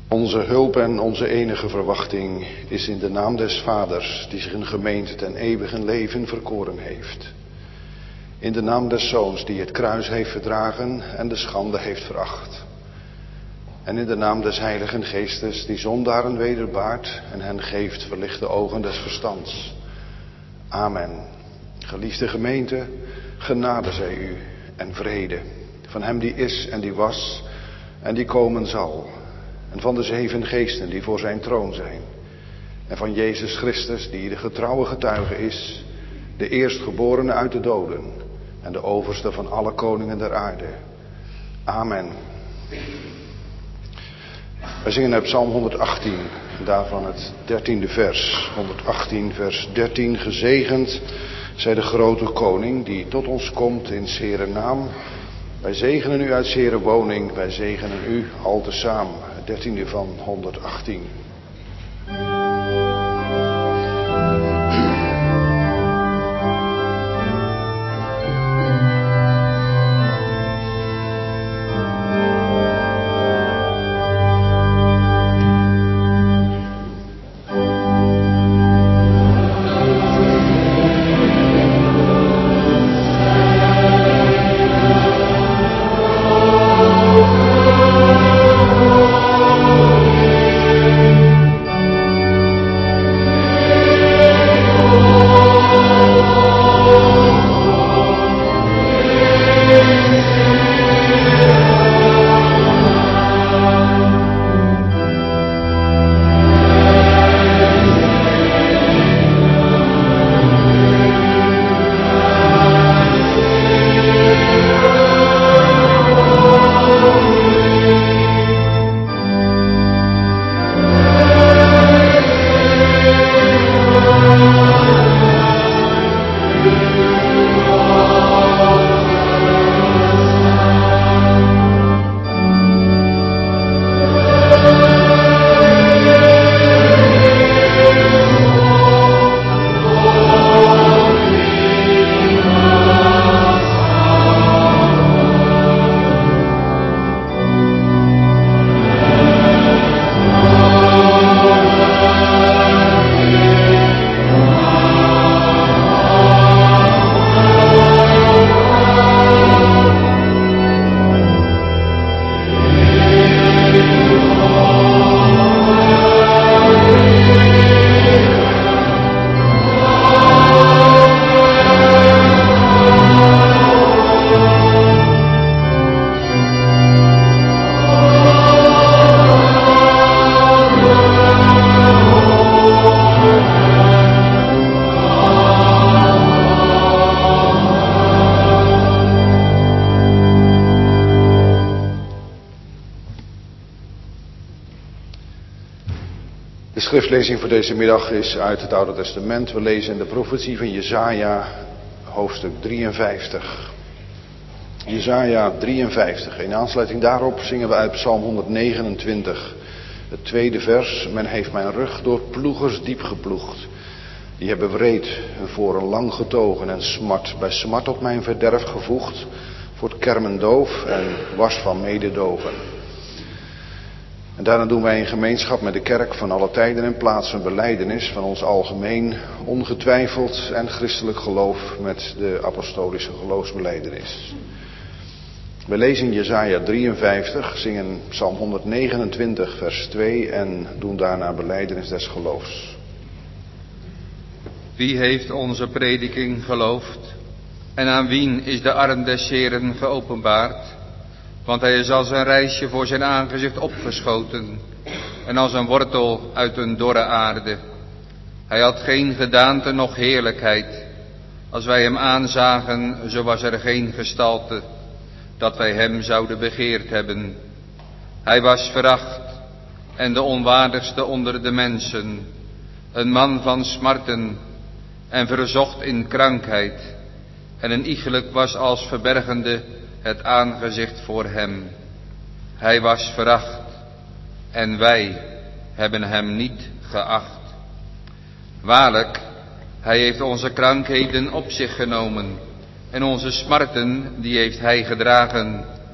Onze hulp en onze enige verwachting is in de naam des Vaders, die zich een gemeente ten eeuwigen leven verkoren heeft. In de naam des Zoons, die het kruis heeft verdragen en de schande heeft veracht. En in de naam des Heiligen Geestes, die zondaren wederbaart en hen geeft verlichte ogen des verstands. Amen. Geliefde gemeente, genade zij u en vrede. Van hem die is en die was en die komen zal. En van de 7 geesten die voor zijn troon zijn. En van Jezus Christus, die de getrouwe getuige is, de eerstgeborene uit de doden en de overste van alle koningen der aarde. Amen. Wij zingen uit Psalm 118, en daarvan het 13e vers. 118 vers 13, gezegend zij de grote koning die tot ons komt in 's Heeren naam. Wij zegenen u uit 's Heeren woning, wij zegenen u al tezaam. Het 13e van 118. De schriftlezing voor deze middag is uit het Oude Testament. We lezen in de profetie van Jesaja, hoofdstuk 53. Jesaja 53. In aansluiting daarop zingen we uit Psalm 129, het 2e vers. Men heeft mijn rug door ploegers diep geploegd. Die hebben wreed hun voren lang getogen en smart bij smart op mijn verderf gevoegd. Voor het kermen doof en was van mededogen. En daarna doen wij in gemeenschap met de kerk van alle tijden en plaatsen belijdenis van ons algemeen, ongetwijfeld en christelijk geloof met de apostolische geloofsbelijdenis. We lezen Jesaja 53, zingen Psalm 129 vers 2 en doen daarna belijdenis des geloofs. Wie heeft onze prediking geloofd en aan wien is de arm des Heeren geopenbaard? Want hij is als een rijsje voor zijn aangezicht opgeschoten en als een wortel uit een dorre aarde. Hij had geen gedaante noch heerlijkheid. Als wij hem aanzagen, zo was er geen gestalte dat wij hem zouden begeerd hebben. Hij was veracht en de onwaardigste onder de mensen, een man van smarten en verzocht in krankheid, en een iegelijk was als verbergende het aangezicht voor hem. Hij was veracht en wij hebben hem niet geacht. Waarlijk, hij heeft onze krankheden op zich genomen en onze smarten, die heeft hij gedragen.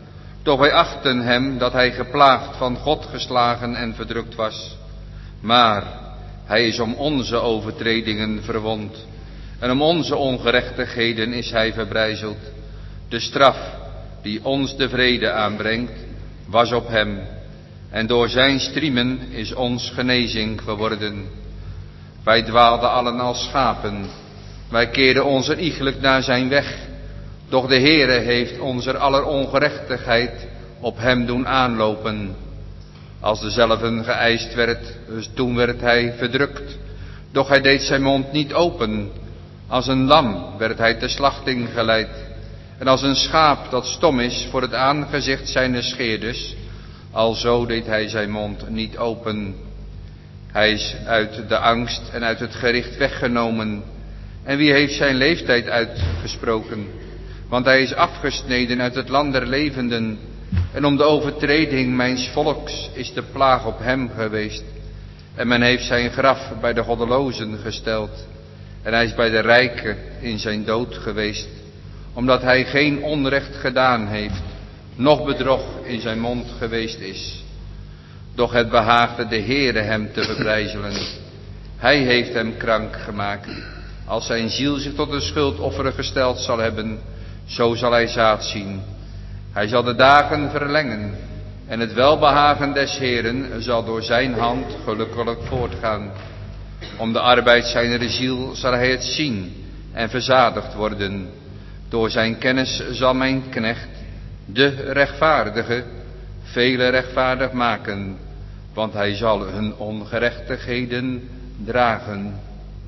Doch wij achten hem dat hij geplaagd, van God geslagen en verdrukt was. Maar hij is om onze overtredingen verwond. En om onze ongerechtigheden is hij verbrijzeld. De straf die ons de vrede aanbrengt, was op hem. En door zijn striemen is ons genezing geworden. Wij dwaalden allen als schapen. Wij keerden ons iegelijk naar zijn weg. Doch de Heere heeft onze aller ongerechtigheid op hem doen aanlopen. Als dezelve geëist werd, dus toen werd hij verdrukt. Doch hij deed zijn mond niet open. Als een lam werd hij ter slachting geleid. En als een schaap dat stom is voor het aangezicht zijner scheerders, alzo deed hij zijn mond niet open. Hij is uit de angst en uit het gericht weggenomen. En wie heeft zijn leeftijd uitgesproken? Want hij is afgesneden uit het land der levenden. En om de overtreding mijns volks is de plaag op hem geweest. En men heeft zijn graf bij de goddelozen gesteld. En hij is bij de rijken in zijn dood geweest. Omdat hij geen onrecht gedaan heeft, noch bedrog in zijn mond geweest is. Doch het behaagde de Heere hem te verbrijzelen. Hij heeft hem krank gemaakt. Als zijn ziel zich tot een schuldofferen gesteld zal hebben, zo zal hij zaad zien. Hij zal de dagen verlengen. En het welbehagen des Heeren zal door zijn hand gelukkig voortgaan. Om de arbeid zijner ziel zal hij het zien en verzadigd worden. Door zijn kennis zal mijn knecht, de rechtvaardige, vele rechtvaardig maken. Want hij zal hun ongerechtigheden dragen.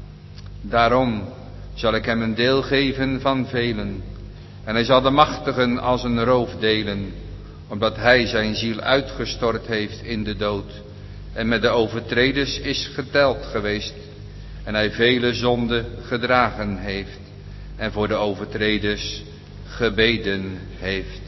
Daarom zal ik hem een deel geven van velen. En hij zal de machtigen als een roof delen. Omdat hij zijn ziel uitgestort heeft in de dood. En met de overtreders is geteld geweest. En hij vele zonden gedragen heeft. En voor de overtreders gebeden heeft.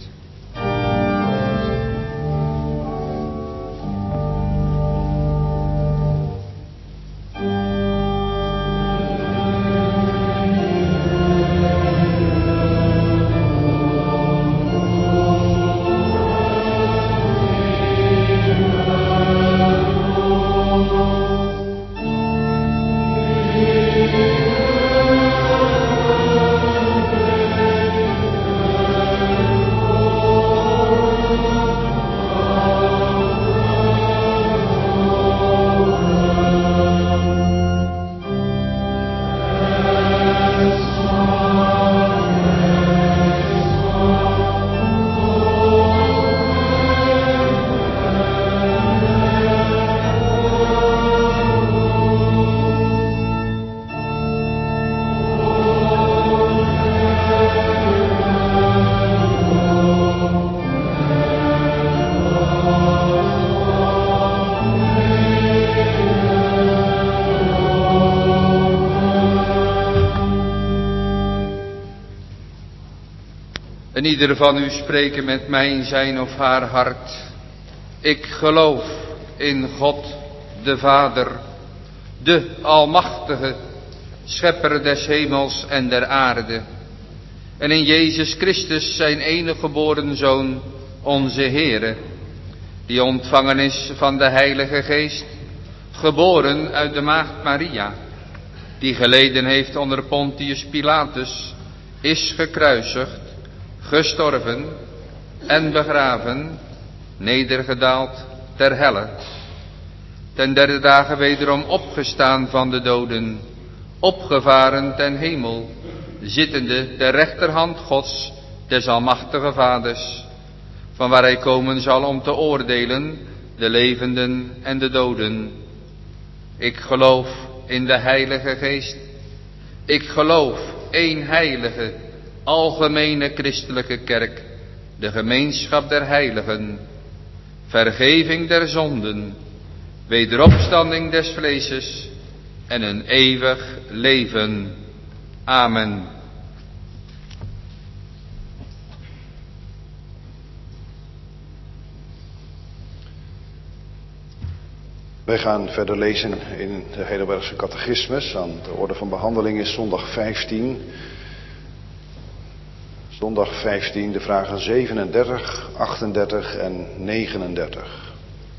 En ieder van u spreken met mij in zijn of haar hart. Ik geloof in God, de Vader, de Almachtige, Schepper des hemels en der aarde. En in Jezus Christus, zijn enige geboren Zoon, onze Heere, die ontvangen is van de Heilige Geest, geboren uit de maagd Maria, die geleden heeft onder Pontius Pilatus, is gekruisigd, gestorven en begraven, nedergedaald ter helle. Ten derde dagen wederom opgestaan van de doden, opgevaren ten hemel, zittende ter rechterhand Gods, des almachtige Vaders, van waar hij komen zal om te oordelen de levenden en de doden. Ik geloof in de Heilige Geest. Ik geloof één heilige, algemene christelijke kerk, de gemeenschap der heiligen, vergeving der zonden, wederopstanding des vleeses en een eeuwig leven. Amen. Wij gaan verder lezen in de Heidelbergse catechismus. Aan de orde van behandeling is zondag 15. Zondag 15, de vragen 37, 38 en 39.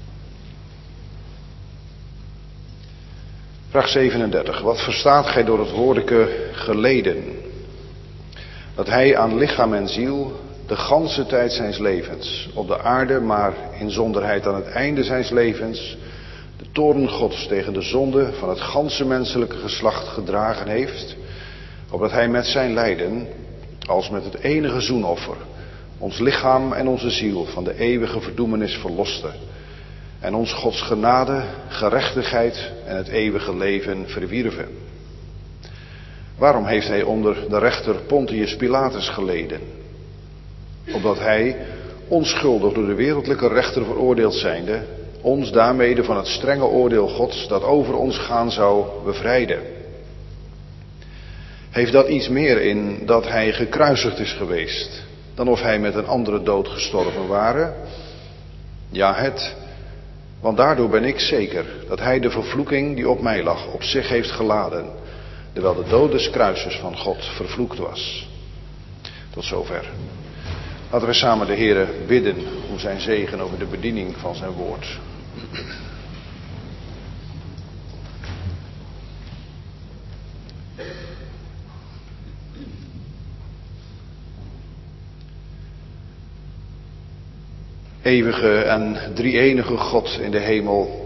Vraag 37. Wat verstaat gij door het woordeke geleden? Dat hij aan lichaam en ziel de ganse tijd zijns levens op de aarde, maar inzonderheid aan het einde zijns levens, de toorn Gods tegen de zonde van het ganse menselijke geslacht gedragen heeft, opdat hij met zijn lijden, als met het enige zoenoffer, ons lichaam en onze ziel van de eeuwige verdoemenis verloste en ons Gods genade, gerechtigheid en het eeuwige leven verwierven. Waarom heeft hij onder de rechter Pontius Pilatus geleden? Opdat hij, onschuldig door de wereldlijke rechter veroordeeld zijnde, ons daarmede van het strenge oordeel Gods dat over ons gaan zou bevrijden. Heeft dat iets meer in dat hij gekruisigd is geweest, dan of hij met een andere dood gestorven ware? Ja, het. Want daardoor ben ik zeker dat hij de vervloeking die op mij lag op zich heeft geladen, terwijl de dood des kruises van God vervloekt was. Tot zover. Laten we samen de Heere bidden om zijn zegen over de bediening van zijn woord. Eeuwige en drie-enige God in de hemel,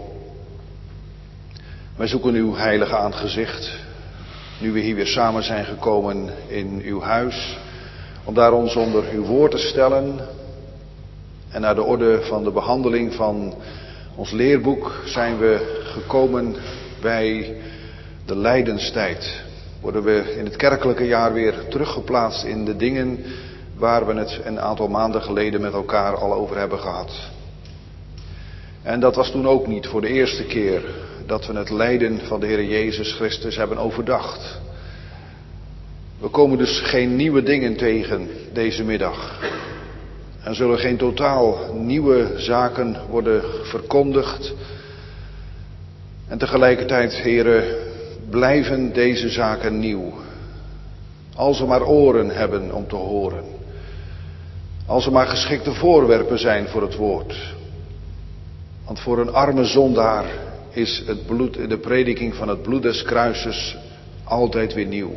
wij zoeken uw heilige aangezicht, nu we hier weer samen zijn gekomen in uw huis, om daar ons onder uw woord te stellen. En naar de orde van de behandeling van ons leerboek zijn we gekomen bij de lijdenstijd. Worden we in het kerkelijke jaar weer teruggeplaatst in de dingen waar we het een aantal maanden geleden met elkaar al over hebben gehad. En dat was toen ook niet voor de eerste keer dat we het lijden van de Heer Jezus Christus hebben overdacht. We komen dus geen nieuwe dingen tegen deze middag. Er zullen geen totaal nieuwe zaken worden verkondigd. En tegelijkertijd, heren, blijven deze zaken nieuw. Als we maar oren hebben om te horen. Als er maar geschikte voorwerpen zijn voor het woord. Want voor een arme zondaar is de prediking van het bloed des kruises altijd weer nieuw.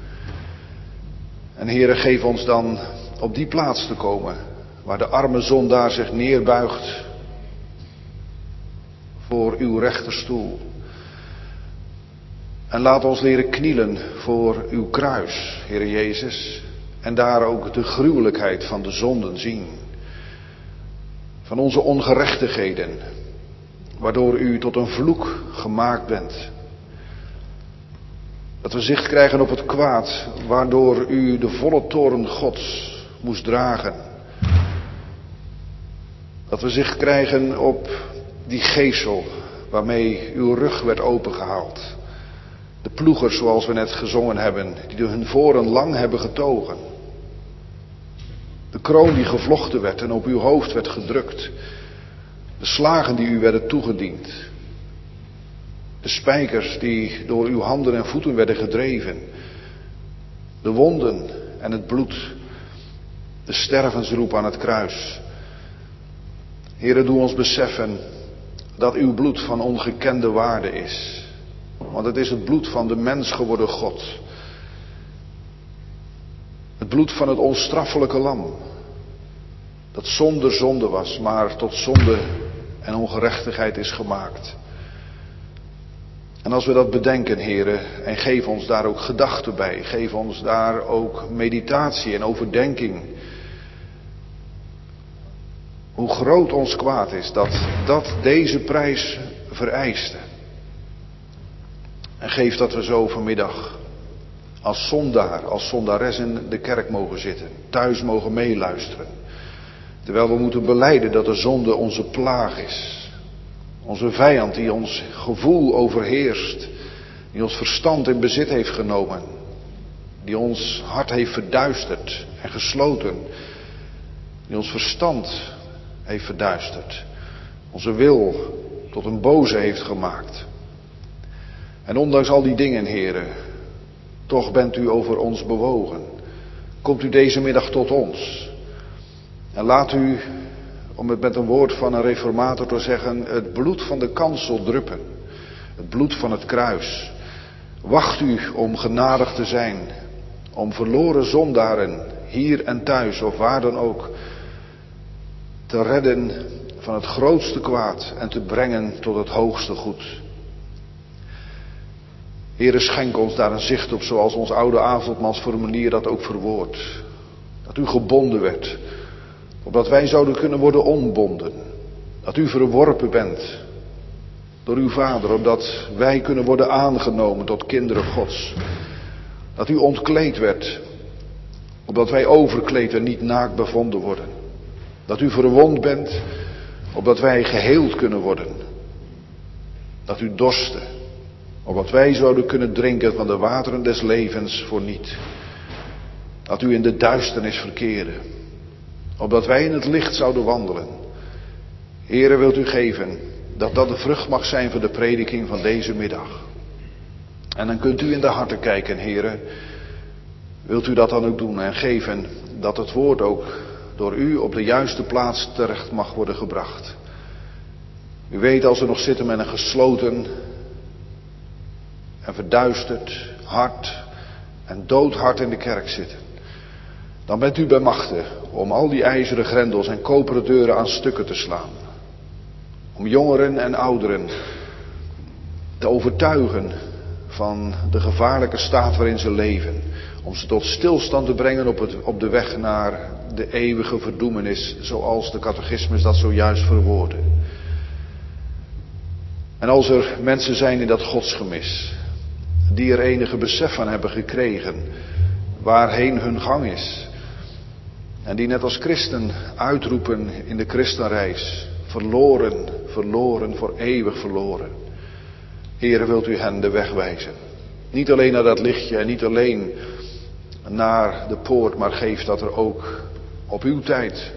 En Heere, geef ons dan op die plaats te komen, waar de arme zondaar zich neerbuigt voor uw rechterstoel. En laat ons leren knielen voor uw kruis, Heere Jezus. En daar ook de gruwelijkheid van de zonden zien. Van onze ongerechtigheden. Waardoor u tot een vloek gemaakt bent. Dat we zicht krijgen op het kwaad. Waardoor u de volle toorn Gods moest dragen. Dat we zicht krijgen op die geesel waarmee uw rug werd opengehaald. De ploegers, zoals we net gezongen hebben, die hun voren lang hebben getogen. De kroon die gevlochten werd en op uw hoofd werd gedrukt. De slagen die u werden toegediend. De spijkers die door uw handen en voeten werden gedreven. De wonden en het bloed. De stervensroep aan het kruis. Heere, doe ons beseffen dat uw bloed van ongekende waarde is. Want het is het bloed van de mens geworden God. Het bloed van het onstraffelijke lam. Dat zonder zonde was, maar tot zonde en ongerechtigheid is gemaakt. En als we dat bedenken, Heere, en geef ons daar ook gedachten bij. Geef ons daar ook meditatie en overdenking. Hoe groot ons kwaad is dat deze prijs vereiste. En geef dat we zo vanmiddag als zondaar, als zondares in de kerk mogen zitten. Thuis mogen meeluisteren. Terwijl we moeten belijden dat de zonde onze plaag is. Onze vijand die ons gevoel overheerst. Die ons verstand in bezit heeft genomen. Die ons hart heeft verduisterd en gesloten. Die ons verstand heeft verduisterd. Onze wil tot een boze heeft gemaakt. En ondanks al die dingen, Heere, toch bent u over ons bewogen. komt u deze middag tot ons. En laat u, om het met een woord van een reformator te zeggen, het bloed van de kansel druppen. Het bloed van het kruis. Wacht u om genadig te zijn. Om verloren zondaren, hier en thuis of waar dan ook, te redden van het grootste kwaad en te brengen tot het hoogste goed. Heere, schenk ons daar een zicht op, zoals ons oude avondmaalsformulier dat ook verwoordt. Dat u gebonden werd, opdat wij zouden kunnen worden ontbonden. Dat u verworpen bent door uw Vader, opdat wij kunnen worden aangenomen tot kinderen Gods. Dat u ontkleed werd, opdat wij overkleed en niet naakt bevonden worden. Dat u verwond bent, opdat wij geheeld kunnen worden. Dat u dorstte, opdat wij zouden kunnen drinken van de wateren des levens voor niet. Dat u in de duisternis verkeerde, opdat wij in het licht zouden wandelen. Heere, wilt u geven dat dat de vrucht mag zijn voor de prediking van deze middag. En dan kunt u in de harten kijken, Heere. Wilt u dat dan ook doen en geven dat het woord ook door u op de juiste plaats terecht mag worden gebracht. U weet, als we nog zitten met een gesloten en verduisterd hart en dood hart in de kerk zitten, dan bent u bij machte om al die ijzeren grendels en koperen deuren aan stukken te slaan. Om jongeren en ouderen te overtuigen van de gevaarlijke staat waarin ze leven. Om ze tot stilstand te brengen op de weg naar de eeuwige verdoemenis, zoals de catechismus dat zojuist verwoordde. En als er mensen zijn in dat godsgemis, die er enige besef van hebben gekregen waarheen hun gang is, en die net als christen uitroepen in de christenreis, verloren, verloren, voor eeuwig verloren. Heere, wilt u hen de weg wijzen. Niet alleen naar dat lichtje en niet alleen naar de poort, maar geef dat er ook op uw tijd.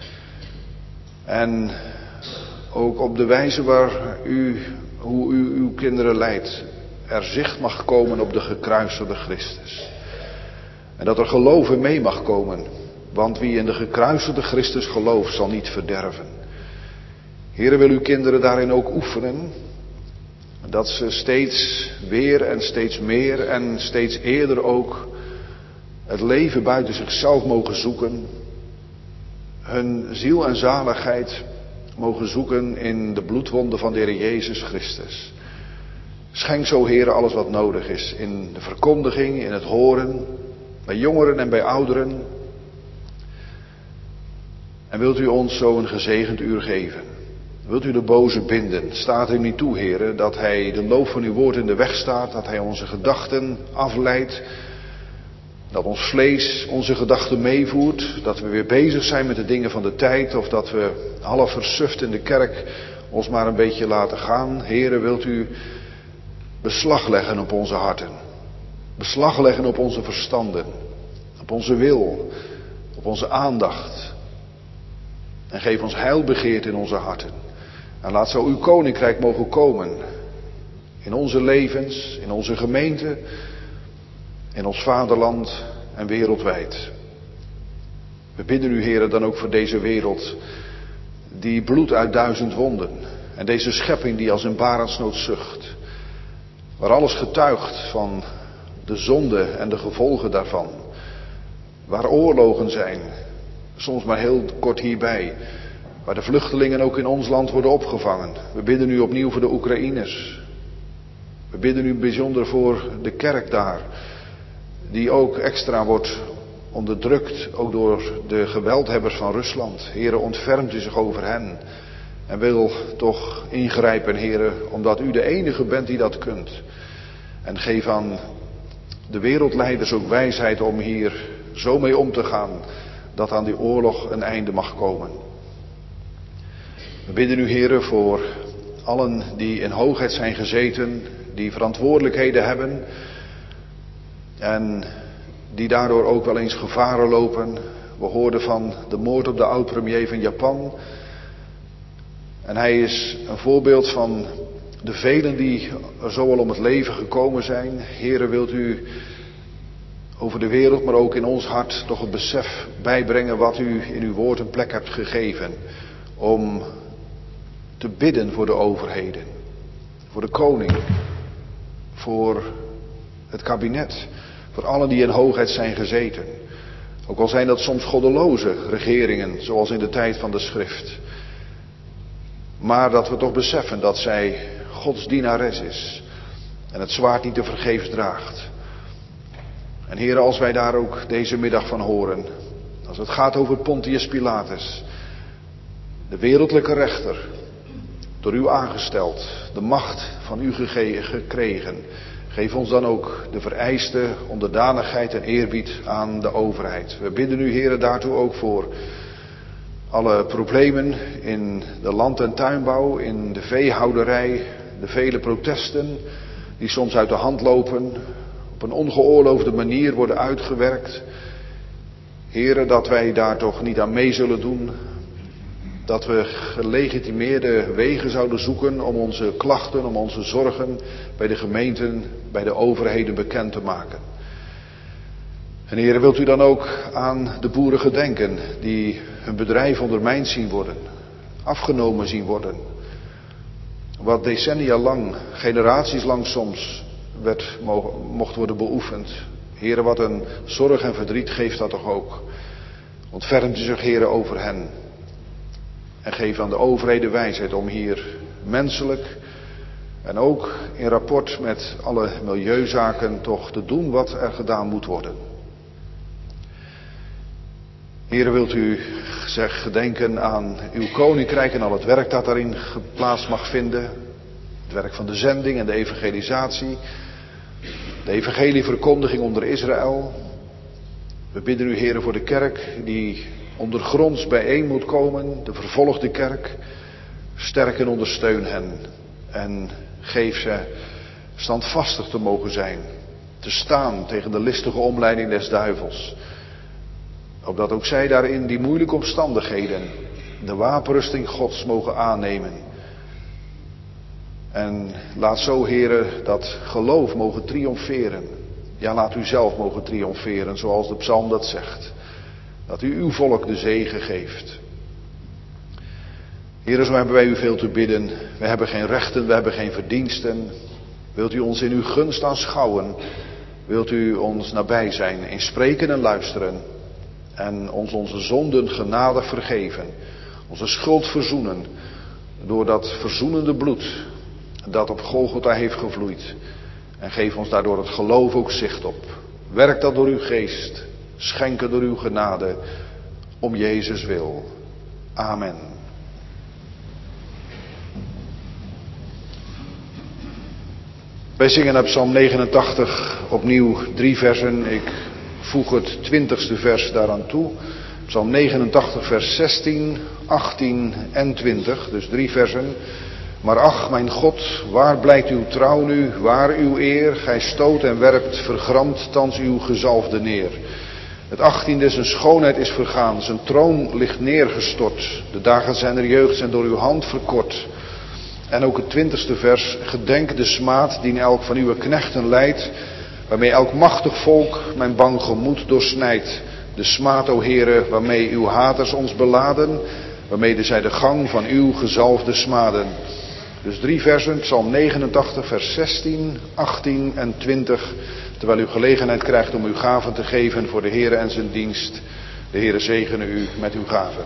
En ook op de wijze hoe u uw kinderen leidt, er zicht mag komen op de gekruisigde Christus. En dat er geloven mee mag komen, want wie in de gekruisigde Christus gelooft, zal niet verderven. Heere, wil uw kinderen daarin ook oefenen, dat ze steeds weer en steeds meer en steeds eerder ook het leven buiten zichzelf mogen zoeken, hun ziel en zaligheid mogen zoeken in de bloedwonden van de Heer Jezus Christus. Schenk zo, Heere, alles wat nodig is in de verkondiging, in het horen, bij jongeren en bij ouderen. En wilt u ons zo een gezegend uur geven? Wilt u de boze binden? Staat u niet toe, Heere, dat hij de loop van uw woord in de weg staat, dat hij onze gedachten afleidt, dat ons vlees onze gedachten meevoert, dat we weer bezig zijn met de dingen van de tijd, of dat we half versuft in de kerk ons maar een beetje laten gaan. Heere, wilt u beslag leggen op onze harten, beslag leggen op onze verstanden, op onze wil, op onze aandacht. En geef ons heilbegeerte in onze harten. En laat zo uw koninkrijk mogen komen. In onze levens, in onze gemeente, in ons vaderland en wereldwijd. We bidden u, Heere, dan ook voor deze wereld die bloedt uit 1000 wonden. En deze schepping die als een barensnood zucht. Waar alles getuigt van de zonde en de gevolgen daarvan. Waar oorlogen zijn, soms maar heel kort hierbij. Waar de vluchtelingen ook in ons land worden opgevangen. We bidden u opnieuw voor de Oekraïners. We bidden u bijzonder voor de kerk daar. Die ook extra wordt onderdrukt, ook door de geweldhebbers van Rusland. Heere, ontfermt u zich over hen. En wil toch ingrijpen, Heere, omdat u de enige bent die dat kunt. En geef aan de wereldleiders ook wijsheid om hier zo mee om te gaan, dat aan die oorlog een einde mag komen. We bidden u, Heere, voor allen die in hoogheid zijn gezeten, die verantwoordelijkheden hebben en die daardoor ook wel eens gevaren lopen. We hoorden van de moord op de oud-premier van Japan. En hij is een voorbeeld van de velen die zo al om het leven gekomen zijn. Heere, wilt u over de wereld, maar ook in ons hart toch het besef bijbrengen wat u in uw woord een plek hebt gegeven. Om te bidden voor de overheden, voor de koning, voor het kabinet, voor allen die in hoogheid zijn gezeten. Ook al zijn dat soms goddeloze regeringen, zoals in de tijd van de schrift. Maar dat we toch beseffen dat zij Gods dienares is en het zwaard niet te vergeefs draagt. En Heere, als wij daar ook deze middag van horen, als het gaat over Pontius Pilatus, de wereldlijke rechter, door u aangesteld, de macht van u gekregen, geef ons dan ook de vereiste onderdanigheid en eerbied aan de overheid. We bidden u, Heere, daartoe ook voor alle problemen in de land- en tuinbouw, in de veehouderij, de vele protesten die soms uit de hand lopen, op een ongeoorloofde manier worden uitgewerkt. Heere, dat wij daar toch niet aan mee zullen doen. Dat we gelegitimeerde wegen zouden zoeken om onze klachten, om onze zorgen bij de gemeenten, bij de overheden bekend te maken. En Heere, wilt u dan ook aan de boeren gedenken die hun bedrijf ondermijnd zien worden, afgenomen zien worden. Wat decennia lang, generaties lang soms mocht worden beoefend. Heere, wat een zorg en verdriet geeft dat toch ook. Ontfermt u zich, Heere, over hen. En geef aan de overheden wijsheid om hier menselijk en ook in rapport met alle milieuzaken toch te doen wat er gedaan moet worden. Heere, wilt u gedenken aan uw koninkrijk en al het werk dat daarin plaats mag vinden. Het werk van de zending en de evangelisatie. De evangelieverkondiging onder Israël. We bidden u, Heere, voor de kerk die ondergronds bijeen moet komen. De vervolgde kerk. Sterk en ondersteun hen. En geef ze standvastig te mogen zijn. Te staan tegen de listige omleiding des duivels. Opdat ook zij daarin die moeilijke omstandigheden de wapenrusting Gods mogen aannemen. En laat zo, Heere, dat geloof mogen triomferen. Ja, laat u zelf mogen triomferen, zoals de psalm dat zegt. Dat u uw volk de zegen geeft. Heere, zo hebben wij u veel te bidden. We hebben geen rechten, we hebben geen verdiensten. Wilt u ons in uw gunst aanschouwen? Wilt u ons nabij zijn in spreken en luisteren? En ons onze zonden genadig vergeven. Onze schuld verzoenen. Door dat verzoenende bloed dat op Golgotha heeft gevloeid. En geef ons daardoor het geloof ook zicht op. Werk dat door uw geest. Schenk het door uw genade. Om Jezus wil. Amen. Wij zingen uit Psalm 89 opnieuw 3 versen. Ik voeg het 20ste vers daaraan toe. Psalm 89 vers 16, 18 en 20. Dus 3 versen. Maar ach, mijn God, waar blijkt uw trouw nu, waar uw eer? Gij stoot en werpt, vergramt thans uw gezalfde neer. Het 18e, zijn schoonheid is vergaan, zijn troon ligt neergestort. De dagen zijner jeugd zijn door uw hand verkort. En ook het 20ste vers, gedenk de smaad die elk van uw knechten leidt, waarmee elk machtig volk mijn bang gemoed doorsnijdt. De smaad, o Heere, waarmee uw haters ons beladen, waarmee zij de gang van uw gezalfde smaden. Dus 3 versen, Psalm 89, vers 16, 18 en 20. Terwijl u gelegenheid krijgt om uw gaven te geven voor de Heere en zijn dienst. De Heere zegene u met uw gaven.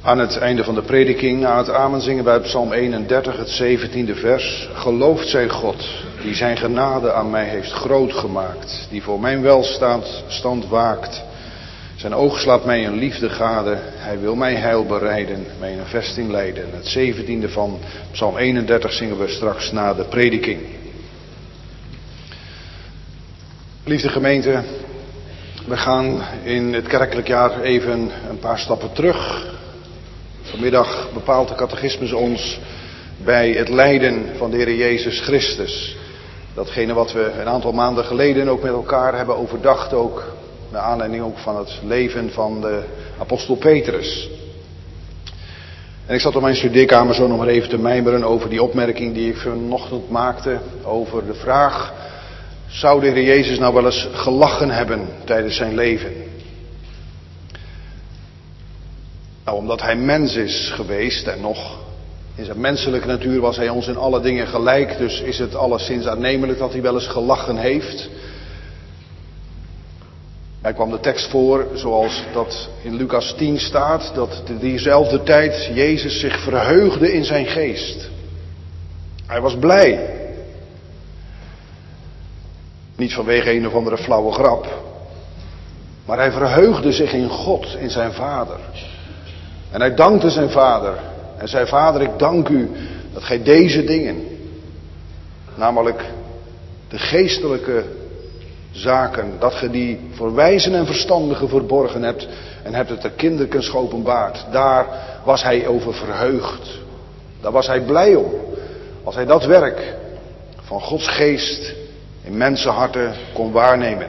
Aan het einde van de prediking, na het amen zingen bij Psalm 31, het 17e vers. Geloofd zij God, die zijn genade aan mij heeft groot gemaakt, die voor mijn welstand waakt. Zijn oog slaat mij een liefde gade, hij wil mij heil bereiden, mij in een vesting leiden. Het 17e van Psalm 31 zingen we straks na de prediking. Liefde gemeente, we gaan in het kerkelijk jaar even een paar stappen terug. Vanmiddag bepaalt de catechismus ons bij het lijden van de Heer Jezus Christus. Datgene wat we een aantal maanden geleden ook met elkaar hebben overdacht, ook naar aanleiding ook van het leven van de apostel Petrus. En ik zat op mijn studeerkamer zo nog maar even te mijmeren over die opmerking die ik vanochtend maakte over de vraag: zou de Heer Jezus nou wel eens gelachen hebben tijdens zijn leven? Nou, omdat hij mens is geweest en nog in zijn menselijke natuur was hij ons in alle dingen gelijk. Dus is het alleszins aannemelijk dat hij wel eens gelachen heeft. Hij kwam de tekst voor zoals dat in Lucas 10 staat. Dat diezelfde tijd Jezus zich verheugde in zijn geest. Hij was blij. Niet vanwege een of andere flauwe grap. Maar hij verheugde zich in God, in zijn Vader. En hij dankte zijn Vader. En zei: Vader, ik dank u dat gij deze dingen, namelijk de geestelijke zaken, dat gij die voor wijzen en verstandigen verborgen hebt en hebt het de kinderkens geopenbaard. Daar was hij over verheugd. Daar was hij blij om. Als hij dat werk van Gods geest in mensenharten kon waarnemen.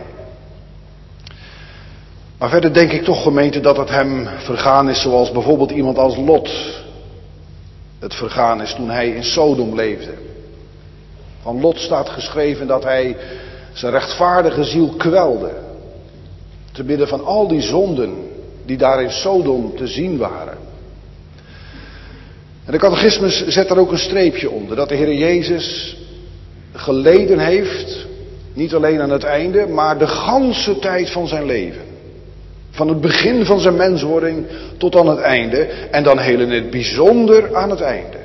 Maar verder denk ik toch, gemeente, dat het hem vergaan is zoals bijvoorbeeld iemand als Lot het vergaan is toen hij in Sodom leefde. Van Lot staat geschreven dat hij zijn rechtvaardige ziel kwelde. Te midden van al die zonden die daar in Sodom te zien waren. En de catechismus zet daar ook een streepje onder. Dat de Heer Jezus geleden heeft, niet alleen aan het einde, maar de ganse tijd van zijn leven. Van het begin van zijn menswording tot aan het einde. En dan heel in het bijzonder aan het einde.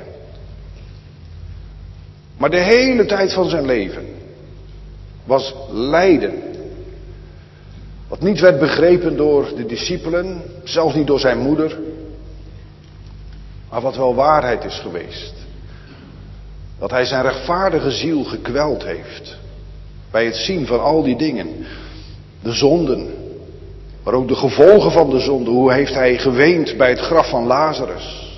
Maar de hele tijd van zijn leven was lijden. Wat niet werd begrepen door de discipelen, zelfs niet door zijn moeder. Maar wat wel waarheid is geweest. Dat hij zijn rechtvaardige ziel gekweld heeft. Bij het zien van al die dingen. De zonden. Maar ook de gevolgen van de zonde. Hoe heeft hij geweend bij het graf van Lazarus.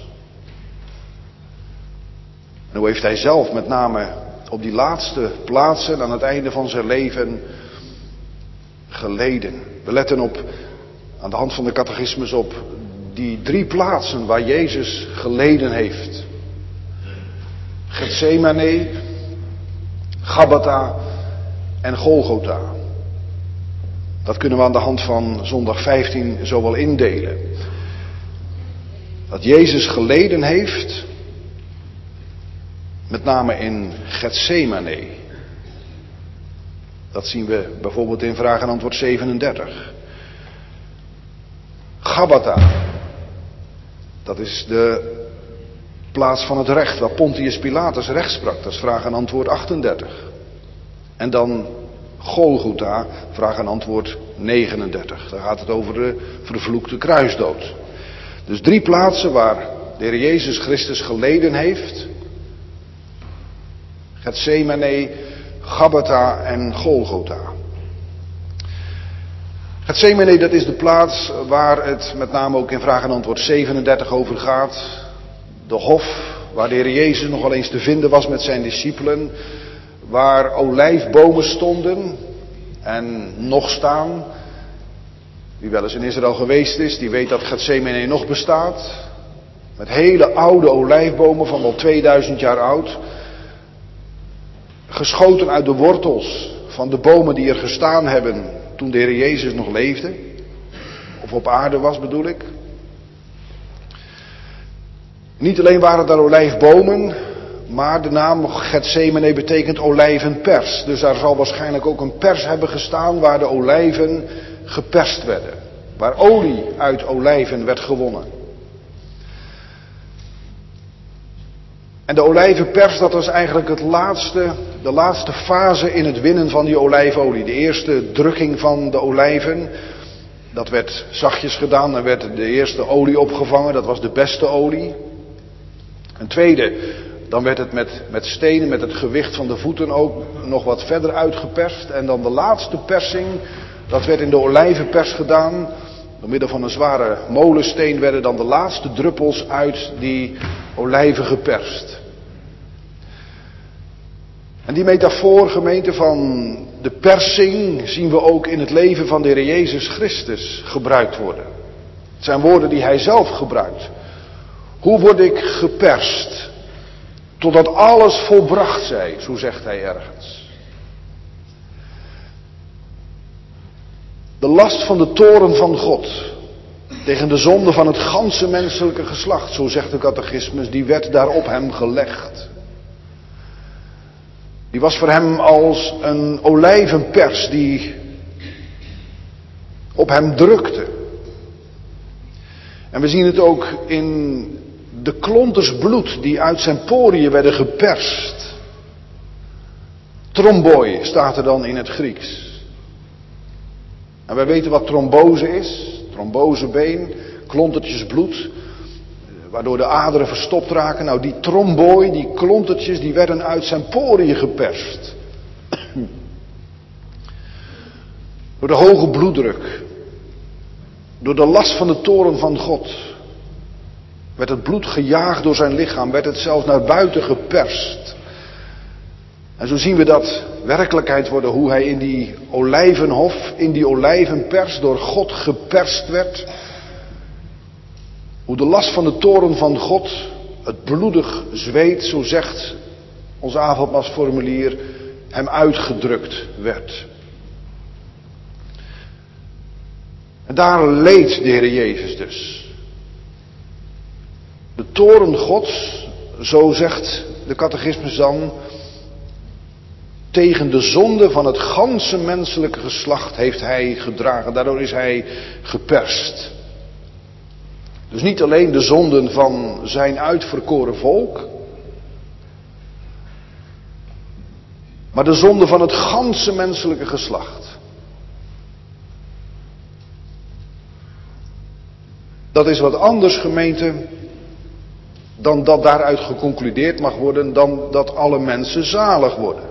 En hoe heeft hij zelf met name op die laatste plaatsen aan het einde van zijn leven geleden. We letten op, aan de hand van de catechismus, op die 3 plaatsen waar Jezus geleden heeft. Getsemane, Gabbatha en Golgotha. Dat kunnen we aan de hand van zondag 15 zo wel indelen. Dat Jezus geleden heeft, met name in Getsemane. Dat zien we bijvoorbeeld in vraag en antwoord 37. Gabbatha, dat is de plaats van het recht waar Pontius Pilatus recht sprak. Dat is vraag en antwoord 38. En dan Golgotha, vraag en antwoord 39. Daar gaat het over de vervloekte kruisdood. Dus 3 plaatsen waar de Heer Jezus Christus geleden heeft. Getsemane, Gabbatha en Golgotha. Getsemane, dat is de plaats waar het met name ook in vraag en antwoord 37 over gaat. De hof waar de Heer Jezus nog wel eens te vinden was met zijn discipelen. Waar olijfbomen stonden en nog staan. Wie wel eens in Israël geweest is, die weet dat Getsemane nog bestaat. Met hele oude olijfbomen van wel 2000 jaar oud. Geschoten uit de wortels van de bomen die er gestaan hebben toen de Heer Jezus nog leefde. Of op aarde was, bedoel ik. Niet alleen waren daar olijfbomen, maar de naam Getsemane betekent olijvenpers. Dus daar zal waarschijnlijk ook een pers hebben gestaan waar de olijven geperst werden. Waar olie uit olijven werd gewonnen. En de olijvenpers, dat was eigenlijk de laatste fase in het winnen van die olijfolie. De eerste drukking van de olijven, dat werd zachtjes gedaan. Dan werd de eerste olie opgevangen, dat was de beste olie. Een tweede, dan werd het met stenen, met het gewicht van de voeten ook nog wat verder uitgeperst. En dan de laatste persing, dat werd in de olijvenpers gedaan. Door middel van een zware molensteen werden dan de laatste druppels uit die olijven geperst. En die metafoor, gemeente, van de persing zien we ook in het leven van de Heer Jezus Christus gebruikt worden. Het zijn woorden die hij zelf gebruikt. Hoe word ik geperst? Totdat alles volbracht zij, zo zegt hij ergens. De last van de toorn van God tegen de zonde van het ganse menselijke geslacht, zo zegt de catechismus, die werd daar op hem gelegd. Die was voor hem als een olijvenpers die op hem drukte. En we zien het ook in de klonters bloed die uit zijn poriën werden geperst. Tromboi staat er dan in het Grieks. En wij weten wat trombose is. Trombosebeen, klontertjes bloed, waardoor de aderen verstopt raken. Nou, die tromboi, die klontertjes, die werden uit zijn poriën geperst. Door de hoge bloeddruk. Door de last van de toorn van God. Werd het bloed gejaagd door zijn lichaam. Werd het zelfs naar buiten geperst. En zo zien we dat werkelijkheid worden. Hoe hij in die olijvenhof, in die olijvenpers door God geperst werd. Hoe de last van de toorn van God, het bloedig zweet, zo zegt ons avondmaalsformulier, hem uitgedrukt werd. En daar leed de Heer Jezus dus. De toorn Gods, zo zegt de catechismus dan, tegen de zonde van het ganse menselijke geslacht heeft hij gedragen. Daardoor is hij geperst. Dus niet alleen de zonden van zijn uitverkoren volk, maar de zonde van het ganse menselijke geslacht. Dat is wat anders, gemeente, dan dat daaruit geconcludeerd mag worden, dan dat alle mensen zalig worden.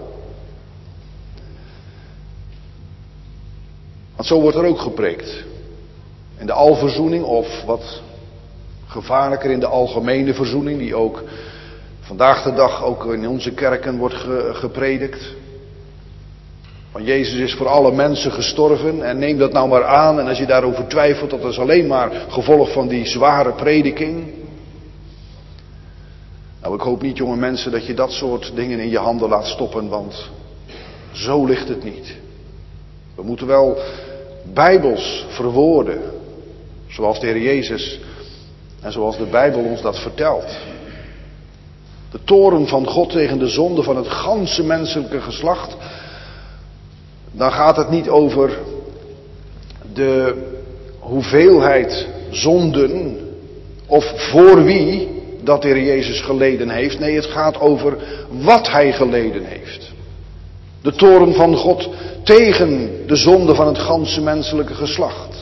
Want zo wordt er ook gepreekt. In de alverzoening, of wat gevaarlijker in de algemene verzoening, die ook vandaag de dag ook in onze kerken wordt gepredikt. Want Jezus is voor alle mensen gestorven en neem dat nou maar aan. En als je daarover twijfelt, dat is alleen maar gevolg van die zware prediking. Nou, ik hoop niet, jonge mensen, dat je dat soort dingen in je handen laat stoppen, want zo ligt het niet. We moeten wel bijbels verwoorden, zoals de Heer Jezus en zoals de Bijbel ons dat vertelt. De toorn van God tegen de zonde van het ganse menselijke geslacht. Dan gaat het niet over de hoeveelheid zonden of voor wie dat de Heer Jezus geleden heeft. Nee, het gaat over wat hij geleden heeft. De toorn van God tegen de zonde van het ganse menselijke geslacht.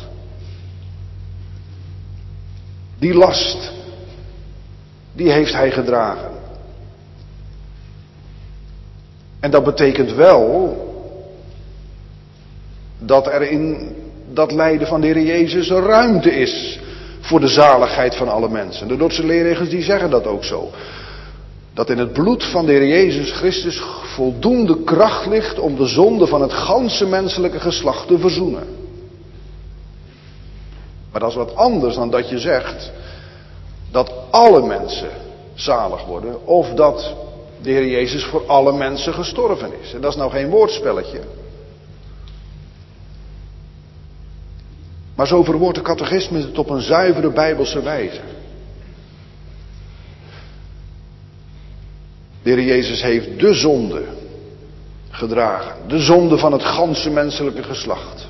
Die last, die heeft hij gedragen. En dat betekent wel dat er in dat lijden van de Heer Jezus een ruimte is voor de zaligheid van alle mensen. De Dordtse leerregels die zeggen dat ook zo. Dat in het bloed van de Heer Jezus Christus voldoende kracht ligt om de zonde van het ganse menselijke geslacht te verzoenen. Maar dat is wat anders dan dat je zegt dat alle mensen zalig worden of dat de Heer Jezus voor alle mensen gestorven is. En dat is nou geen woordspelletje. Maar zo verwoordt de catechismus het op een zuivere bijbelse wijze. De Heer Jezus heeft de zonde gedragen. De zonde van het ganse menselijke geslacht.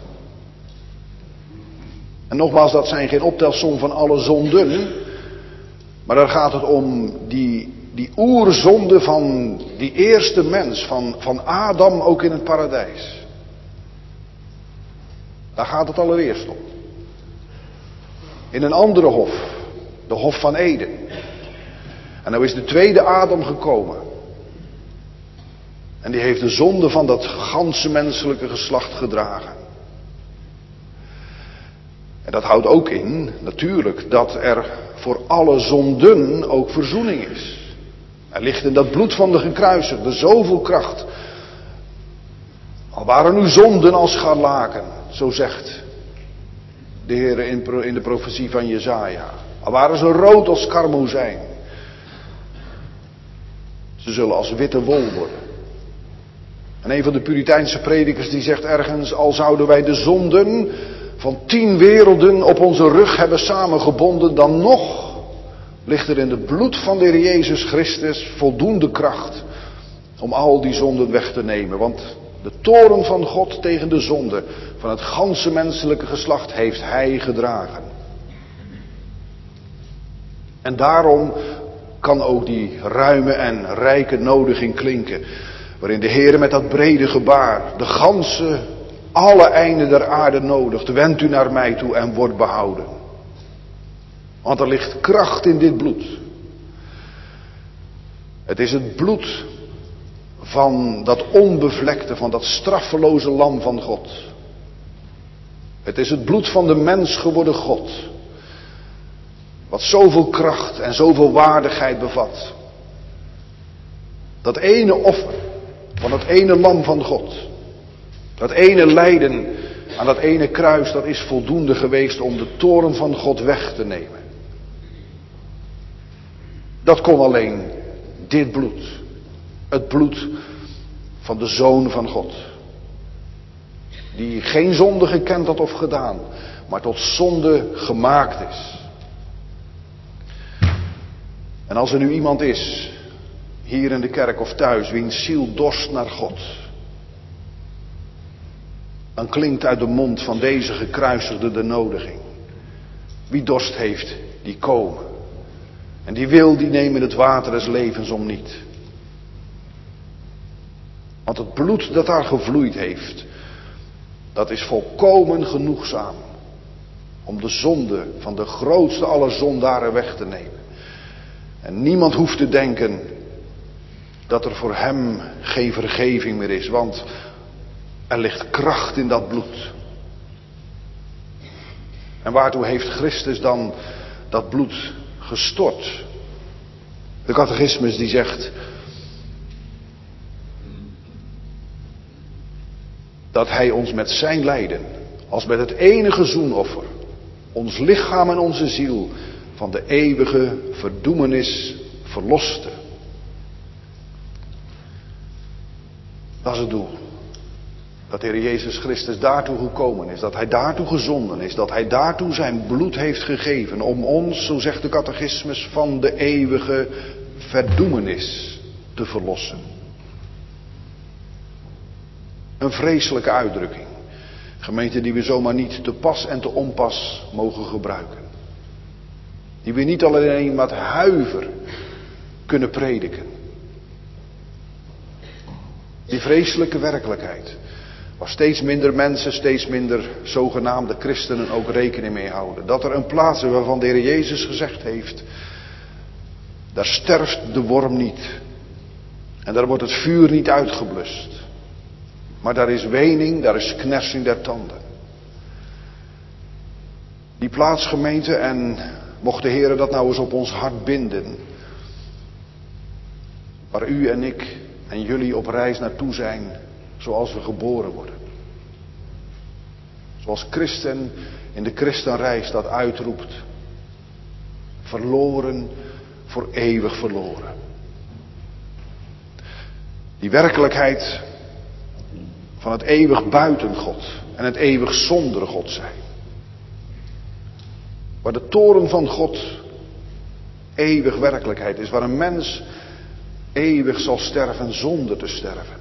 En nogmaals, dat zijn geen optelsom van alle zonden. Maar daar gaat het om die die oerzonde van die eerste mens, van Adam ook in het paradijs. Daar gaat het allereerst om. In een andere hof, de hof van Eden. En nou is de tweede Adam gekomen. En die heeft de zonde van dat ganse menselijke geslacht gedragen. En dat houdt ook in, natuurlijk, dat er voor alle zonden ook verzoening is. Er ligt in dat bloed van de gekruisigde zoveel kracht. Al waren uw zonden als scharlaken, zo zegt de Heer in de profetie van Jesaja. Al waren ze rood als karmozijn. Ze zullen als witte wol worden. En een van de Puriteinse predikers die zegt ergens, al zouden wij de zonden van 10 werelden op onze rug hebben samengebonden, dan nog ligt er in het bloed van de Heer Jezus Christus voldoende kracht om al die zonden weg te nemen. Want de toorn van God tegen de zonde van het ganse menselijke geslacht heeft Hij gedragen. En daarom kan ook die ruime en rijke nodiging klinken, waarin de Heer met dat brede gebaar de ganse, alle einden der aarde nodigt. Wend u naar mij toe en word behouden. Want er ligt kracht in dit bloed. Het is het bloed van dat onbevlekte, van dat straffeloze lam van God. Het is het bloed van de mens geworden God. Wat zoveel kracht en zoveel waardigheid bevat. Dat ene offer van dat ene lam van God. Dat ene lijden aan dat ene kruis, dat is voldoende geweest om de toorn van God weg te nemen. Dat kon alleen dit bloed. Het bloed van de Zoon van God. Die geen zonde gekend had of gedaan, maar tot zonde gemaakt is. En als er nu iemand is, hier in de kerk of thuis, wiens ziel dorst naar God, dan klinkt uit de mond van deze gekruisigde de nodiging. Wie dorst heeft, die komen. En die wil, die nemen het water des levens om niet. Want het bloed dat daar gevloeid heeft, dat is volkomen genoegzaam om de zonde van de grootste aller zondaren weg te nemen. En niemand hoeft te denken dat er voor hem geen vergeving meer is, want er ligt kracht in dat bloed. En waartoe heeft Christus dan dat bloed gestort? De catechismus die zegt dat hij ons met zijn lijden, als met het enige zoenoffer, ons lichaam en onze ziel van de eeuwige verdoemenis verloste. Dat is het doel. Dat de Heer Jezus Christus daartoe gekomen is. Dat Hij daartoe gezonden is. Dat Hij daartoe zijn bloed heeft gegeven. Om ons, zo zegt de catechismus, van de eeuwige verdoemenis te verlossen. Een vreselijke uitdrukking. Gemeente die we zomaar niet te pas en te onpas mogen gebruiken. Die we niet alleen met huiver kunnen prediken. Die vreselijke werkelijkheid. Waar steeds minder mensen, steeds minder zogenaamde christenen ook rekening mee houden. Dat er een plaats is waarvan de Heer Jezus gezegd heeft, daar sterft de worm niet. En daar wordt het vuur niet uitgeblust. Maar daar is wening, daar is knersing der tanden. Die plaats, gemeente, en mocht de Heer dat nou eens op ons hart binden. Waar u en ik en jullie op reis naartoe zijn, zoals we geboren worden. Zoals christen in de christenreis dat uitroept. Verloren, voor eeuwig verloren. Die werkelijkheid van het eeuwig buiten God en het eeuwig zonder God zijn. Waar de toorn van God eeuwig werkelijkheid is. Waar een mens eeuwig zal sterven zonder te sterven.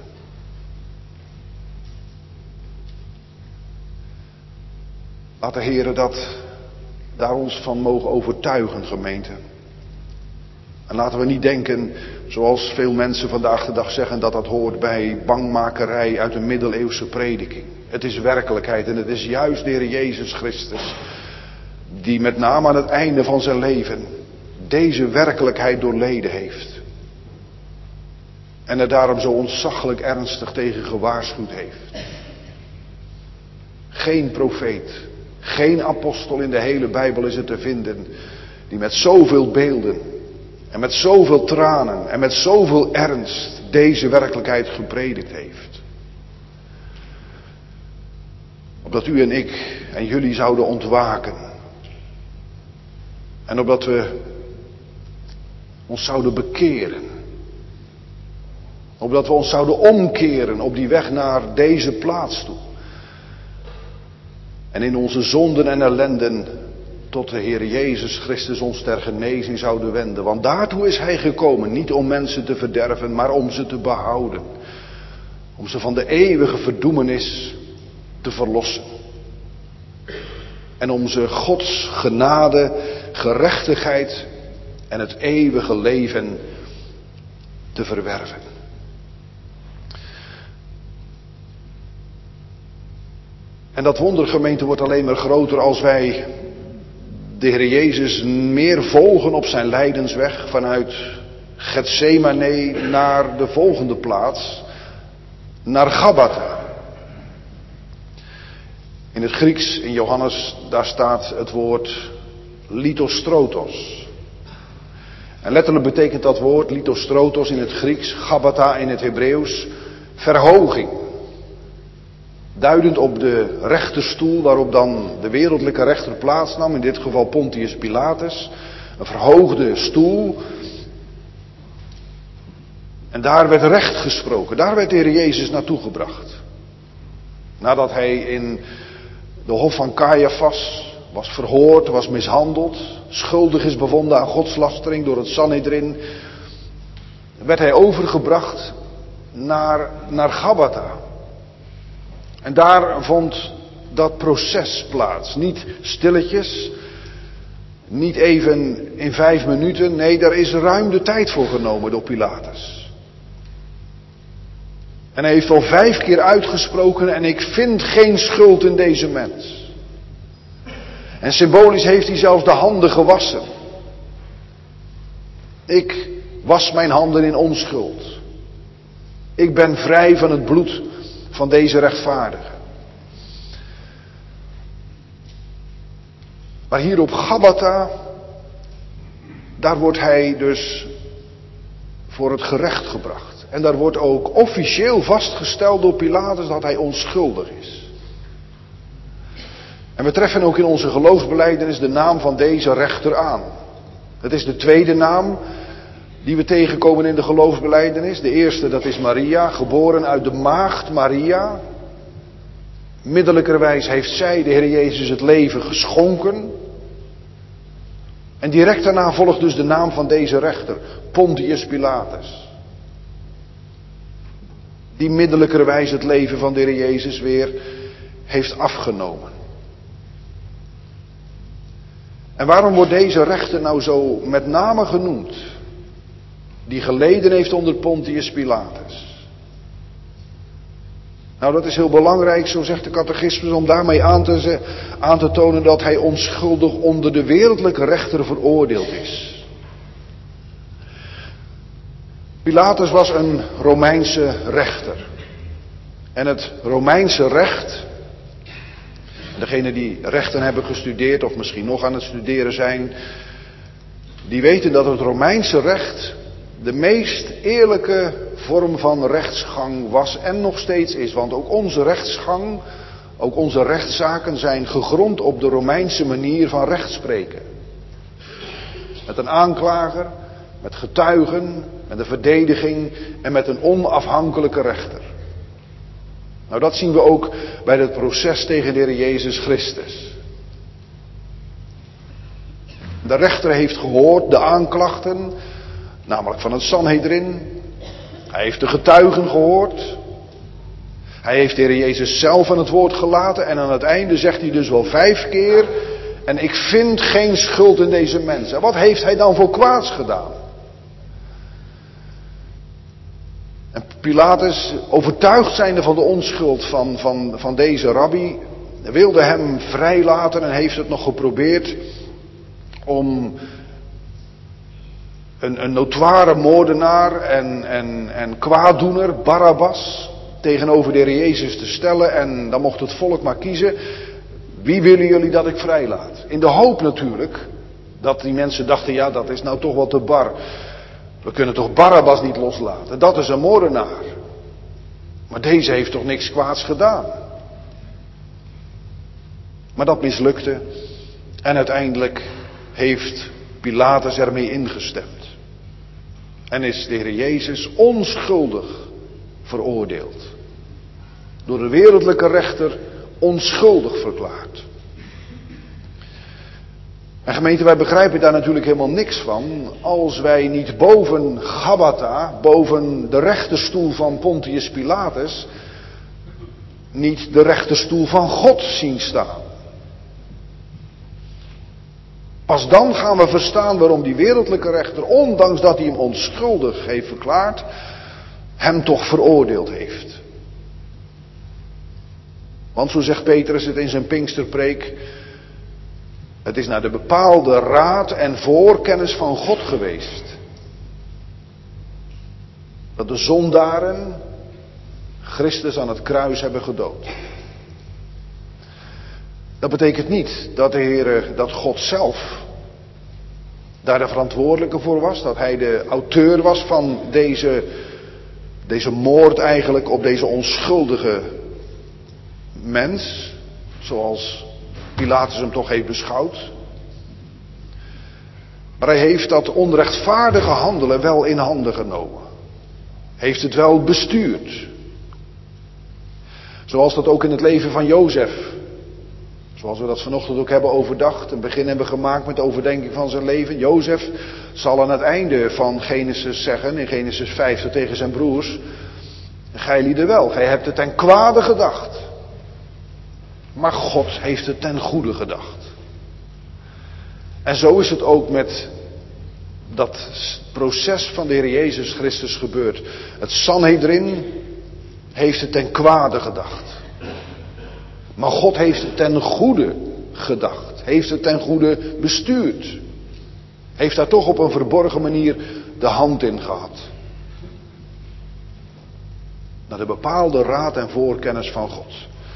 Laat de Heere dat daar ons van mogen overtuigen, gemeente. En laten we niet denken, zoals veel mensen vandaag de dag zeggen, dat dat hoort bij bangmakerij uit een middeleeuwse prediking. Het is werkelijkheid en het is juist de Heer Jezus Christus die met name aan het einde van zijn leven deze werkelijkheid doorleden heeft. En er daarom zo ontzaglijk ernstig tegen gewaarschuwd heeft. Geen profeet, geen apostel in de hele Bijbel is er te vinden die met zoveel beelden en met zoveel tranen en met zoveel ernst deze werkelijkheid gepredikt heeft. Opdat u en ik en jullie zouden ontwaken. En opdat we ons zouden bekeren. Opdat we ons zouden omkeren op die weg naar deze plaats toe. En in onze zonden en ellenden tot de Heer Jezus Christus ons ter genezing zouden wenden. Want daartoe is Hij gekomen, niet om mensen te verderven, maar om ze te behouden. Om ze van de eeuwige verdoemenis te verlossen. En om ze Gods genade, gerechtigheid en het eeuwige leven te verwerven. En dat wondergemeente wordt alleen maar groter als wij de Heer Jezus meer volgen op zijn lijdensweg vanuit Getsemane naar de volgende plaats, naar Gabbatha. In het Grieks, in Johannes, daar staat het woord lithostrotos. En letterlijk betekent dat woord lithostrotos in het Grieks, Gabbatha in het Hebreeuws, verhoging. Duidend op de rechterstoel waarop dan de wereldlijke rechter plaatsnam, in dit geval Pontius Pilatus. Een verhoogde stoel. En daar werd recht gesproken. Daar werd de Heer Jezus naartoe gebracht. Nadat hij in de hof van Caiaphas was verhoord, was mishandeld, schuldig is bevonden aan godslastering door het Sanhedrin, werd hij overgebracht naar Gabbatha. En daar vond dat proces plaats. Niet stilletjes, niet even in 5 minuten. Nee, daar is ruim de tijd voor genomen door Pilatus. En hij heeft al 5 keer uitgesproken: en ik vind geen schuld in deze mens. En symbolisch heeft hij zelfs de handen gewassen. Ik was mijn handen in onschuld. Ik ben vrij van het bloed van deze rechtvaardige. Maar hier op Gabbatha, daar wordt hij dus voor het gerecht gebracht. En daar wordt ook officieel vastgesteld door Pilatus dat hij onschuldig is. En we treffen ook in onze geloofsbelijdenis de naam van deze rechter aan. Het is de tweede naam die we tegenkomen in de geloofsbelijdenis. De eerste, dat is Maria, geboren uit de maagd Maria. Middelijkerwijs heeft zij de Heer Jezus het leven geschonken. En direct daarna volgt dus de naam van deze rechter, Pontius Pilatus. Die middelijkerwijs het leven van de Heer Jezus weer heeft afgenomen. En waarom wordt deze rechter nou zo met name genoemd? Die geleden heeft onder Pontius Pilatus. Nou, dat is heel belangrijk, zo zegt de catechismus, om daarmee aan te tonen dat hij onschuldig onder de wereldlijke rechter veroordeeld is. Pilatus was een Romeinse rechter. En het Romeinse recht, degenen die rechten hebben gestudeerd of misschien nog aan het studeren zijn, die weten dat het Romeinse recht de meest eerlijke vorm van rechtsgang was en nog steeds is. Want ook onze rechtsgang, ook onze rechtszaken zijn gegrond op de Romeinse manier van rechtspreken. Met een aanklager, met getuigen, met een verdediging en met een onafhankelijke rechter. Nou, dat zien we ook bij het proces tegen de Heer Jezus Christus. De rechter heeft gehoord de aanklachten, namelijk van het Sanhedrin. Hij heeft de getuigen gehoord. Hij heeft de Heer Jezus zelf aan het woord gelaten. En aan het einde zegt hij dus wel 5 keer: en ik vind geen schuld in deze mensen. En wat heeft hij dan voor kwaads gedaan? Pilatus, overtuigd zijnde van de onschuld van deze rabbi, wilde hem vrijlaten en heeft het nog geprobeerd om een notoire moordenaar en kwaaddoener, Barabbas, tegenover de Heer Jezus te stellen. En dan mocht het volk maar kiezen, wie willen jullie dat ik vrijlaat? In de hoop natuurlijk dat die mensen dachten, ja, dat is nou toch wel te bar. We kunnen toch Barabbas niet loslaten, dat is een moordenaar. Maar deze heeft toch niks kwaads gedaan. Maar dat mislukte en uiteindelijk heeft Pilatus ermee ingestemd. En is de Heer Jezus onschuldig veroordeeld. Door de wereldlijke rechter onschuldig verklaard. En gemeente, wij begrijpen daar natuurlijk helemaal niks van als wij niet boven Gabbatha, boven de rechterstoel van Pontius Pilatus, niet de rechterstoel van God zien staan. Pas dan gaan we verstaan waarom die wereldlijke rechter, ondanks dat hij hem onschuldig heeft verklaard, hem toch veroordeeld heeft. Want zo zegt Petrus het in zijn Pinksterpreek, het is naar de bepaalde raad en voorkennis van God geweest dat de zondaren Christus aan het kruis hebben gedood. Dat betekent niet dat de Heer, dat God zelf daar de verantwoordelijke voor was, dat hij de auteur was van deze moord eigenlijk op deze onschuldige mens, zoals Pilatus hem toch heeft beschouwd. Maar hij heeft dat onrechtvaardige handelen wel in handen genomen. Heeft het wel bestuurd. Zoals dat ook in het leven van Jozef. Zoals we dat vanochtend ook hebben overdacht. Een begin hebben gemaakt met de overdenking van zijn leven. Jozef zal aan het einde van Genesis zeggen, in Genesis 50 tegen zijn broers. Gij lieden wel, gij hebt het ten kwade gedacht. Maar God heeft het ten goede gedacht. En zo is het ook met dat proces van de Heer Jezus Christus gebeurd. Het Sanhedrin heeft het ten kwade gedacht. Maar God heeft het ten goede gedacht. Heeft het ten goede bestuurd. Heeft daar toch op een verborgen manier de hand in gehad. Naar de bepaalde raad en voorkennis van God.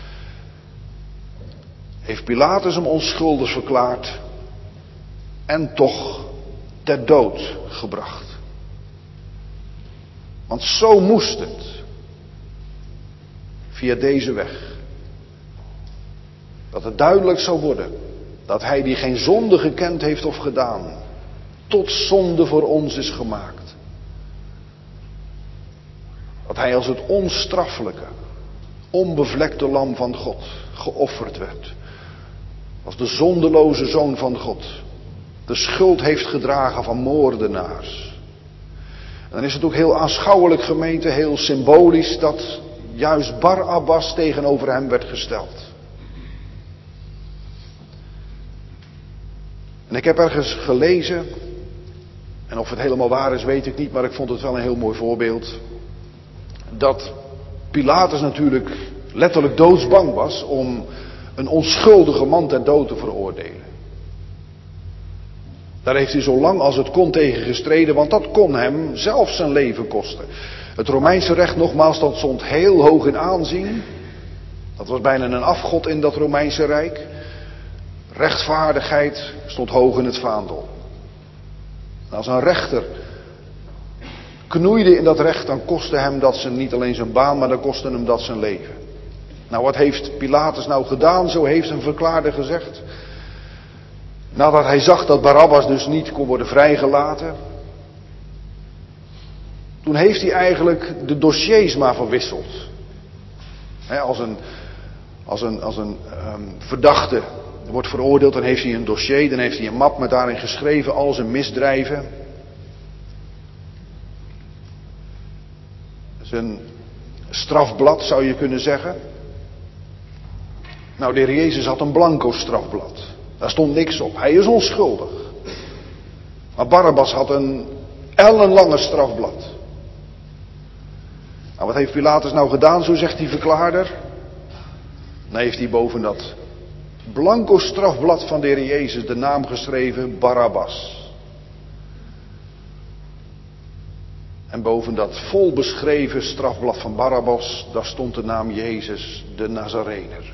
Heeft Pilatus hem onschuldig verklaard. En toch ter dood gebracht. Want zo moest het. Via deze weg. Dat het duidelijk zou worden. Dat hij die geen zonde gekend heeft of gedaan. Tot zonde voor ons is gemaakt. Dat hij als het onstraffelijke. Onbevlekte lam van God geofferd werd. Als de zondeloze zoon van God. De schuld heeft gedragen van moordenaars. En dan is het ook heel aanschouwelijk gemeente, heel symbolisch dat juist Barabbas tegenover hem werd gesteld. En ik heb ergens gelezen, en of het helemaal waar is weet ik niet, maar ik vond het wel een heel mooi voorbeeld. Dat Pilatus natuurlijk letterlijk doodsbang was om een onschuldige man ter dood te veroordelen. Daar heeft hij zo lang als het kon tegen gestreden, want dat kon hem zelf zijn leven kosten. Het Romeinse recht, nogmaals, dat stond heel hoog in aanzien. Dat was bijna een afgod in dat Romeinse Rijk. Rechtvaardigheid stond hoog in het vaandel. En als een rechter knoeide in dat recht, dan kostte hem dat zijn, niet alleen zijn baan, maar dan kostte hem dat zijn leven. Nou, wat heeft Pilatus nou gedaan? Zo heeft een verklaarder gezegd. Nadat hij zag dat Barabbas dus niet kon worden vrijgelaten. Toen heeft hij eigenlijk de dossiers maar verwisseld. Als een verdachte wordt veroordeeld, dan heeft hij een dossier, dan heeft hij een map met daarin geschreven al zijn misdrijven. Zijn strafblad zou je kunnen zeggen. Nou, de Heer Jezus had een blanco strafblad. Daar stond niks op. Hij is onschuldig. Maar Barabbas had een ellenlange strafblad. Nou, wat heeft Pilatus nou gedaan, zo zegt die verklaarder? Dan heeft hij boven dat blanco strafblad van de Heer Jezus de naam geschreven Barabbas. En boven dat vol beschreven strafblad van Barabbas, daar stond de naam Jezus de Nazarener.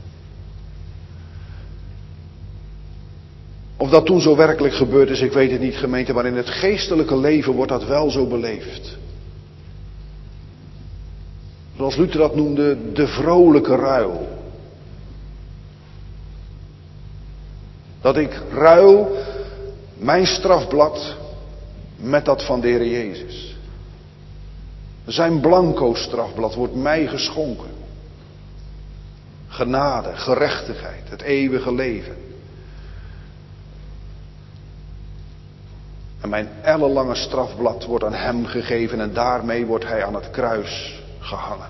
Of dat toen zo werkelijk gebeurd is, ik weet het niet, gemeente, maar in het geestelijke leven wordt dat wel zo beleefd. Zoals Luther dat noemde, de vrolijke ruil. Dat ik ruil mijn strafblad met dat van de Heer Jezus. Zijn blanco strafblad wordt mij geschonken. Genade, gerechtigheid, het eeuwige leven. En mijn ellenlange strafblad wordt aan hem gegeven en daarmee wordt hij aan het kruis gehangen.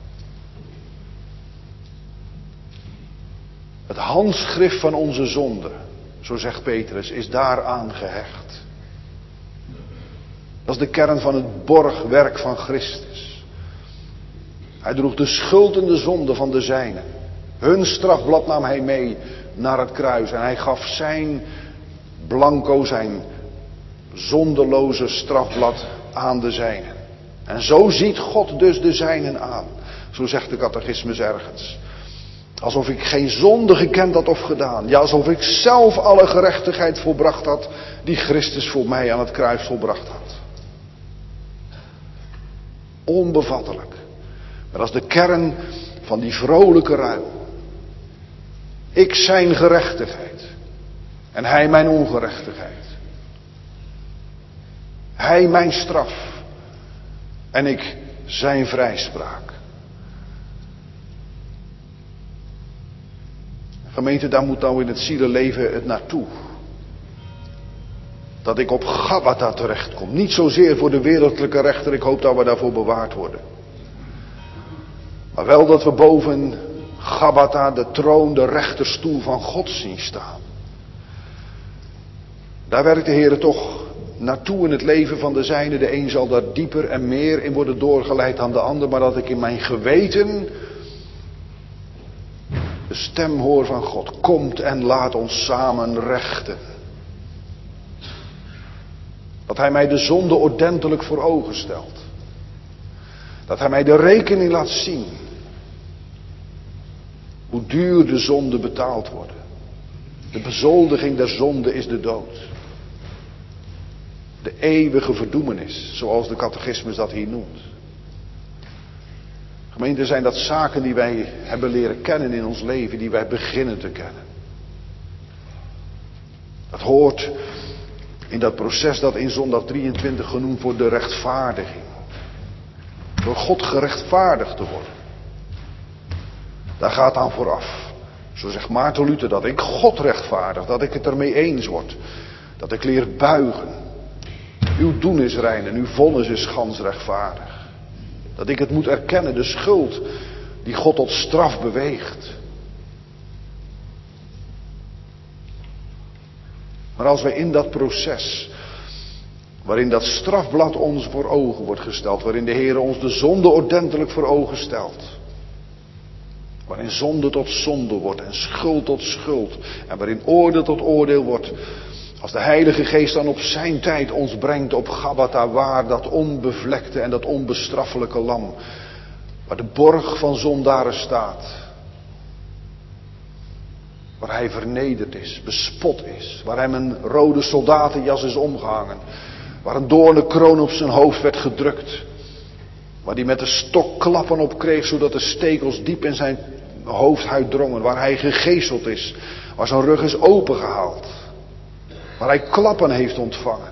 Het handschrift van onze zonde, zo zegt Petrus, is daaraan gehecht. Dat is de kern van het borgwerk van Christus. Hij droeg de schuld en de zonde van de zijnen. Hun strafblad nam hij mee naar het kruis en hij gaf zijn blanco, zijn zondeloze strafblad aan de zijnen. En zo ziet God dus de zijnen aan. Zo zegt de catechismus ergens. Alsof ik geen zonde gekend had of gedaan. Ja, alsof ik zelf alle gerechtigheid volbracht had die Christus voor mij aan het kruis volbracht had. Onbevattelijk. Maar dat is de kern van die vrolijke ruil. Ik zijn gerechtigheid. En hij mijn ongerechtigheid. Hij mijn straf. En ik zijn vrijspraak. Gemeente, daar moet nou in het zielenleven het naartoe. Dat ik op Gabbatha terechtkom. Niet zozeer voor de wereldlijke rechter, ik hoop dat we daarvoor bewaard worden. Maar wel dat we boven Gabbatha de troon, de rechterstoel van God zien staan. Daar werkt de Heer toch naartoe in het leven van de zijnen. De een zal daar dieper en meer in worden doorgeleid dan de ander. Maar dat ik in mijn geweten de stem hoor van God. Komt en laat ons samen rechten. Dat hij mij de zonde ordentelijk voor ogen stelt. Dat hij mij de rekening laat zien. Hoe duur de zonde betaald wordt. De bezoldiging der zonde is de dood. De eeuwige verdoemenis, zoals de catechismus dat hier noemt. Gemeente, zijn dat zaken die wij hebben leren kennen in ons leven, die wij beginnen te kennen. Dat hoort in dat proces dat in zondag 23 genoemd wordt de rechtvaardiging. Door God gerechtvaardigd te worden. Daar gaat aan vooraf. Zo zegt Maarten Luther dat ik God rechtvaardig, dat ik het ermee eens word. Dat ik leer buigen. Uw doen is rein en uw vonnis is gans rechtvaardig. Dat ik het moet erkennen, de schuld die God tot straf beweegt. Maar als wij in dat proces, waarin dat strafblad ons voor ogen wordt gesteld, waarin de Heer ons de zonde ordentelijk voor ogen stelt, waarin zonde tot zonde wordt en schuld tot schuld, en waarin oordeel tot oordeel wordt, als de Heilige Geest dan op zijn tijd ons brengt op Gabbatha, waar dat onbevlekte en dat onbestraffelijke lam, waar de borg van zondaren staat, waar hij vernederd is, bespot is, waar hem een rode soldatenjas is omgehangen, waar een doornenkroon op zijn hoofd werd gedrukt, waar hij met de stok klappen op kreeg, zodat de stekels diep in zijn hoofdhuid drongen, waar hij gegezeld is, waar zijn rug is opengehaald, waar hij klappen heeft ontvangen.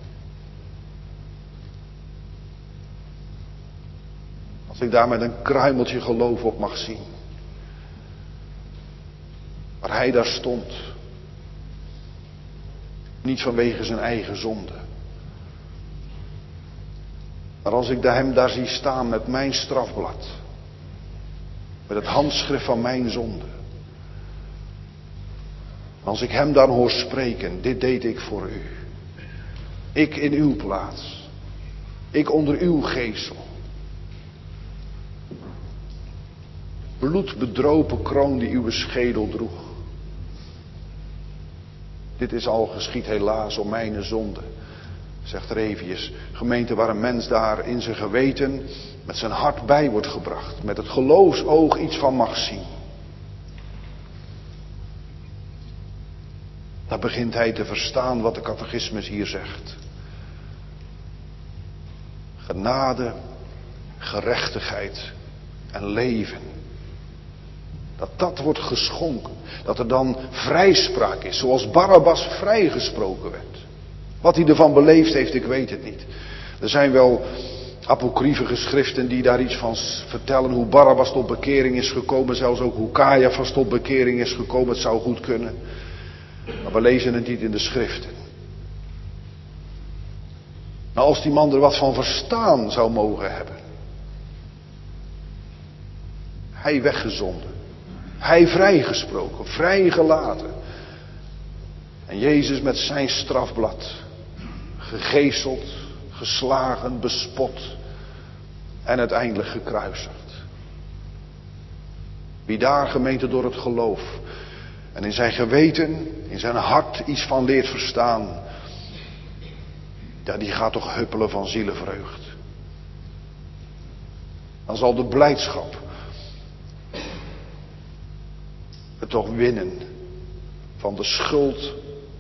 Als ik daar met een kruimeltje geloof op mag zien. Waar hij daar stond. Niet vanwege zijn eigen zonde. Maar als ik hem daar zie staan met mijn strafblad. Met het handschrift van mijn zonde. Als ik hem dan hoor spreken, dit deed ik voor u. Ik in uw plaats. Ik onder uw geesel. bloedbedropen kroon die uw schedel droeg. Dit is al geschied helaas om mijn zonde, zegt Revius. Gemeente waar een mens daar in zijn geweten met zijn hart bij wordt gebracht. Met het geloofsoog iets van mag zien. Dan begint hij te verstaan wat de catechismus hier zegt. Genade, gerechtigheid en leven. Dat wordt geschonken. Dat er dan vrijspraak is. Zoals Barabbas vrijgesproken werd. Wat hij ervan beleefd heeft, ik weet het niet. Er zijn wel apocryfe geschriften die daar iets van vertellen. Hoe Barabbas tot bekering is gekomen. Zelfs ook hoe Caiaphas tot bekering is gekomen. Het zou goed kunnen. Maar we lezen het niet in de schriften. Nou, als die man er wat van verstaan zou mogen hebben. Hij weggezonden. Hij vrijgesproken, vrijgelaten. En Jezus met zijn strafblad. Gegezeld, geslagen, bespot. En uiteindelijk gekruisigd. Wie daar, gemeente, door het geloof. En in zijn geweten, in zijn hart iets van leert verstaan. Ja, die gaat toch huppelen van zielenvreugd. Dan zal de blijdschap het toch winnen van de schuld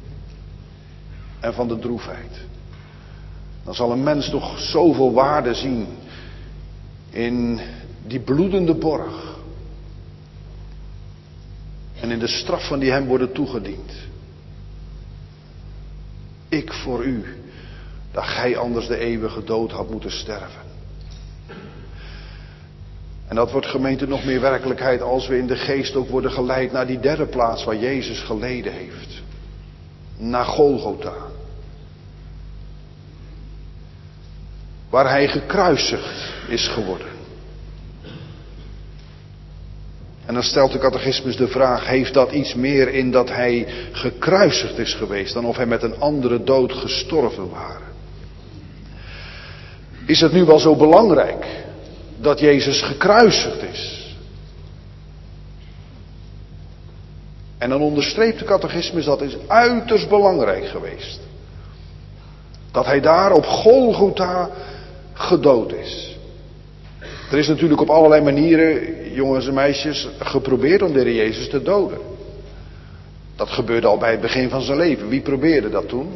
en van de droefheid. Dan zal een mens toch zoveel waarde zien in die bloedende borg. En in de straf van die hem worden toegediend. Ik voor u, dat gij anders de eeuwige dood had moeten sterven. En dat wordt, gemeente, nog meer werkelijkheid als we in de geest ook worden geleid naar die derde plaats waar Jezus geleden heeft. Naar Golgotha. Waar hij gekruisigd is geworden. En dan stelt de catechismus de vraag, heeft dat iets meer in dat hij gekruisigd is geweest dan of hij met een andere dood gestorven ware? Is het nu wel zo belangrijk dat Jezus gekruisigd is? En dan onderstreept de catechismus dat is uiterst belangrijk geweest. Dat hij daar op Golgotha gedood is. Er is natuurlijk op allerlei manieren, jongens en meisjes, geprobeerd om de Heer Jezus te doden. Dat gebeurde al bij het begin van zijn leven. Wie probeerde dat toen?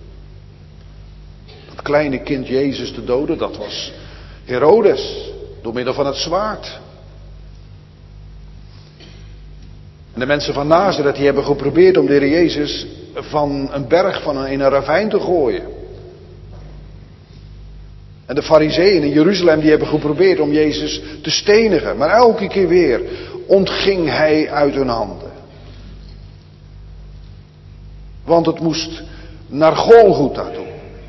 Dat kleine kind Jezus te doden, dat was Herodes, door middel van het zwaard. En de mensen van Nazareth die hebben geprobeerd om de Heer Jezus van een berg, in een ravijn te gooien. En de Farizeeën in Jeruzalem die hebben geprobeerd om Jezus te stenigen. Maar elke keer weer ontging hij uit hun handen. Want het moest naar Golgotha toe.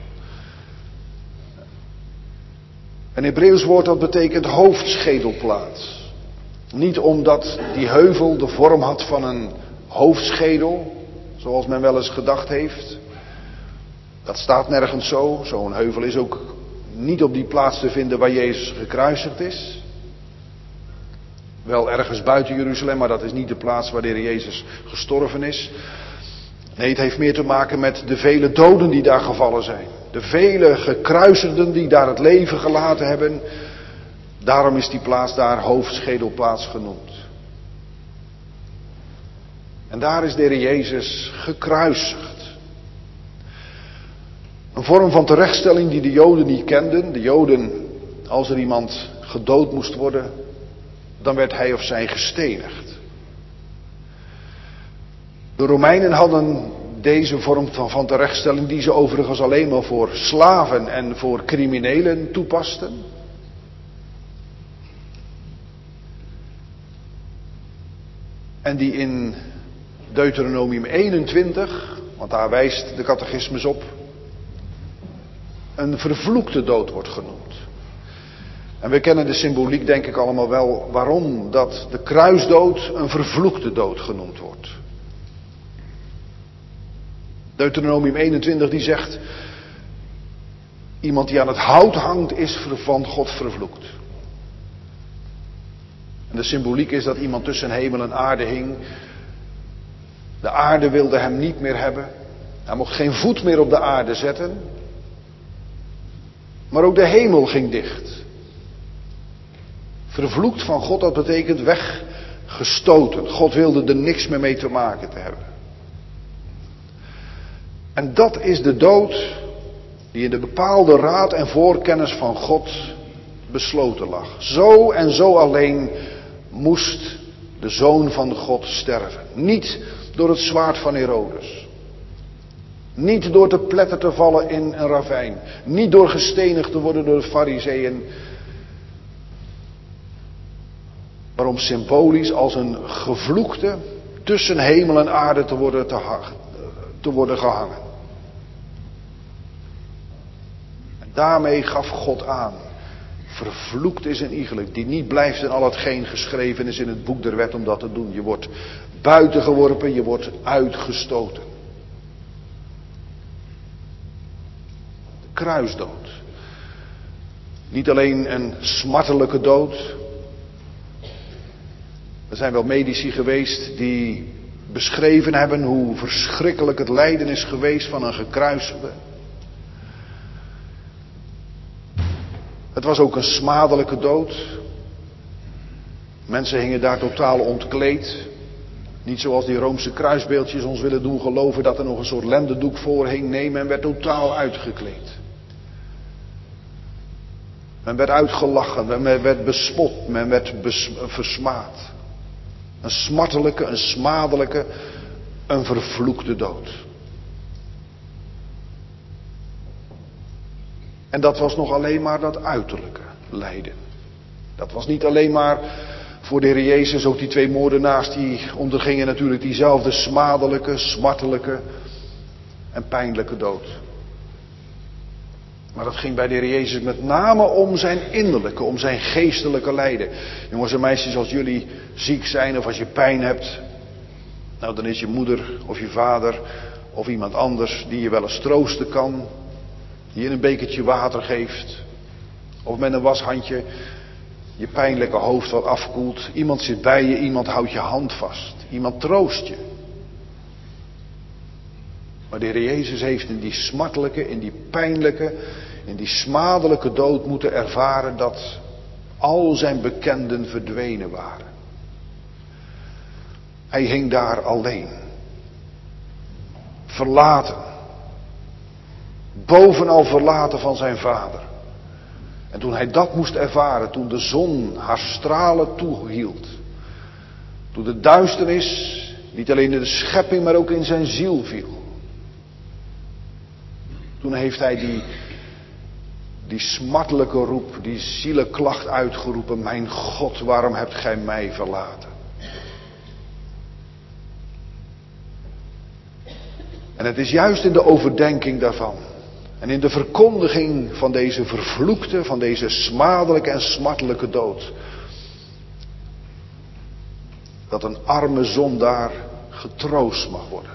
Een Hebreeuws woord dat betekent hoofdschedelplaats. Niet omdat die heuvel de vorm had van een hoofdschedel, zoals men wel eens gedacht heeft. Dat staat nergens zo. Zo'n heuvel is ook niet op die plaats te vinden waar Jezus gekruisigd is. Wel ergens buiten Jeruzalem, maar dat is niet de plaats waar de Heer Jezus gestorven is. Nee, het heeft meer te maken met de vele doden die daar gevallen zijn. De vele gekruisigden die daar het leven gelaten hebben. Daarom is die plaats daar hoofdschedelplaats genoemd. En daar is de Heer Jezus gekruisigd. Een vorm van terechtstelling die de Joden niet kenden. De Joden, als er iemand gedood moest worden, dan werd hij of zij gestenigd. De Romeinen hadden deze vorm van terechtstelling, die ze overigens alleen maar voor slaven en voor criminelen toepasten. En die in Deuteronomium 21, want daar wijst de catechismus op, een vervloekte dood wordt genoemd. En we kennen de symboliek denk ik allemaal wel waarom dat de kruisdood een vervloekte dood genoemd wordt. Deuteronomium 21 die zegt, iemand die aan het hout hangt is van God vervloekt. De symboliek is dat iemand tussen hemel en aarde hing. De aarde wilde hem niet meer hebben. Hij mocht geen voet meer op de aarde zetten. Maar ook de hemel ging dicht. Vervloekt van God, dat betekent weggestoten. God wilde er niks meer mee te maken te hebben. En dat is de dood die in de bepaalde raad en voorkennis van God besloten lag. Zo en zo alleen moest de Zoon van God sterven. Niet door het zwaard van Herodes. Niet door te pletter te vallen in een ravijn. Niet door gestenigd te worden door de Farizeeën. Maar om symbolisch als een gevloekte tussen hemel en aarde te worden gehangen. En daarmee gaf God aan. Vervloekt is een iegelijk die niet blijft in al hetgeen geschreven is in het boek der wet om dat te doen. Je wordt buiten geworpen, je wordt uitgestoten. De kruisdood. Niet alleen een smartelijke dood. Er zijn wel medici geweest die beschreven hebben hoe verschrikkelijk het lijden is geweest van een gekruisigde. Het was ook een smadelijke dood. Mensen hingen daar totaal ontkleed. Niet zoals die Roomse kruisbeeldjes ons willen doen geloven dat er nog een soort lendendoek voor hing. Nee, men werd totaal uitgekleed. Men werd uitgelachen, men werd bespot, men werd versmaad. Een smartelijke, een smadelijke, een vervloekte dood. En dat was nog alleen maar dat uiterlijke lijden. Dat was niet alleen maar voor de Heer Jezus, ook die twee moordenaars die ondergingen natuurlijk diezelfde smadelijke, smartelijke en pijnlijke dood. Maar dat ging bij de Heer Jezus met name om zijn innerlijke, om zijn geestelijke lijden. Jongens en meisjes, als jullie ziek zijn of als je pijn hebt, nou dan is je moeder of je vader of iemand anders die je wel eens troosten kan, die je een bekertje water geeft, of met een washandje je pijnlijke hoofd wat afkoelt. Iemand zit bij je, iemand houdt je hand vast, iemand troost je. Maar de Heer Jezus heeft in die smartelijke, in die pijnlijke, in die smadelijke dood moeten ervaren dat al zijn bekenden verdwenen waren. Hij hing daar alleen. Verlaten. Bovenal verlaten van zijn vader. En toen hij dat moest ervaren, toen de zon haar stralen toehield. Toen de duisternis niet alleen in de schepping, maar ook in zijn ziel viel. Toen heeft hij die smartelijke roep, die zieleklacht uitgeroepen. Mijn God, waarom hebt gij mij verlaten? En het is juist in de overdenking daarvan. En in de verkondiging van deze vervloekte, van deze smadelijke en smartelijke dood. Dat een arme zondaar getroost mag worden.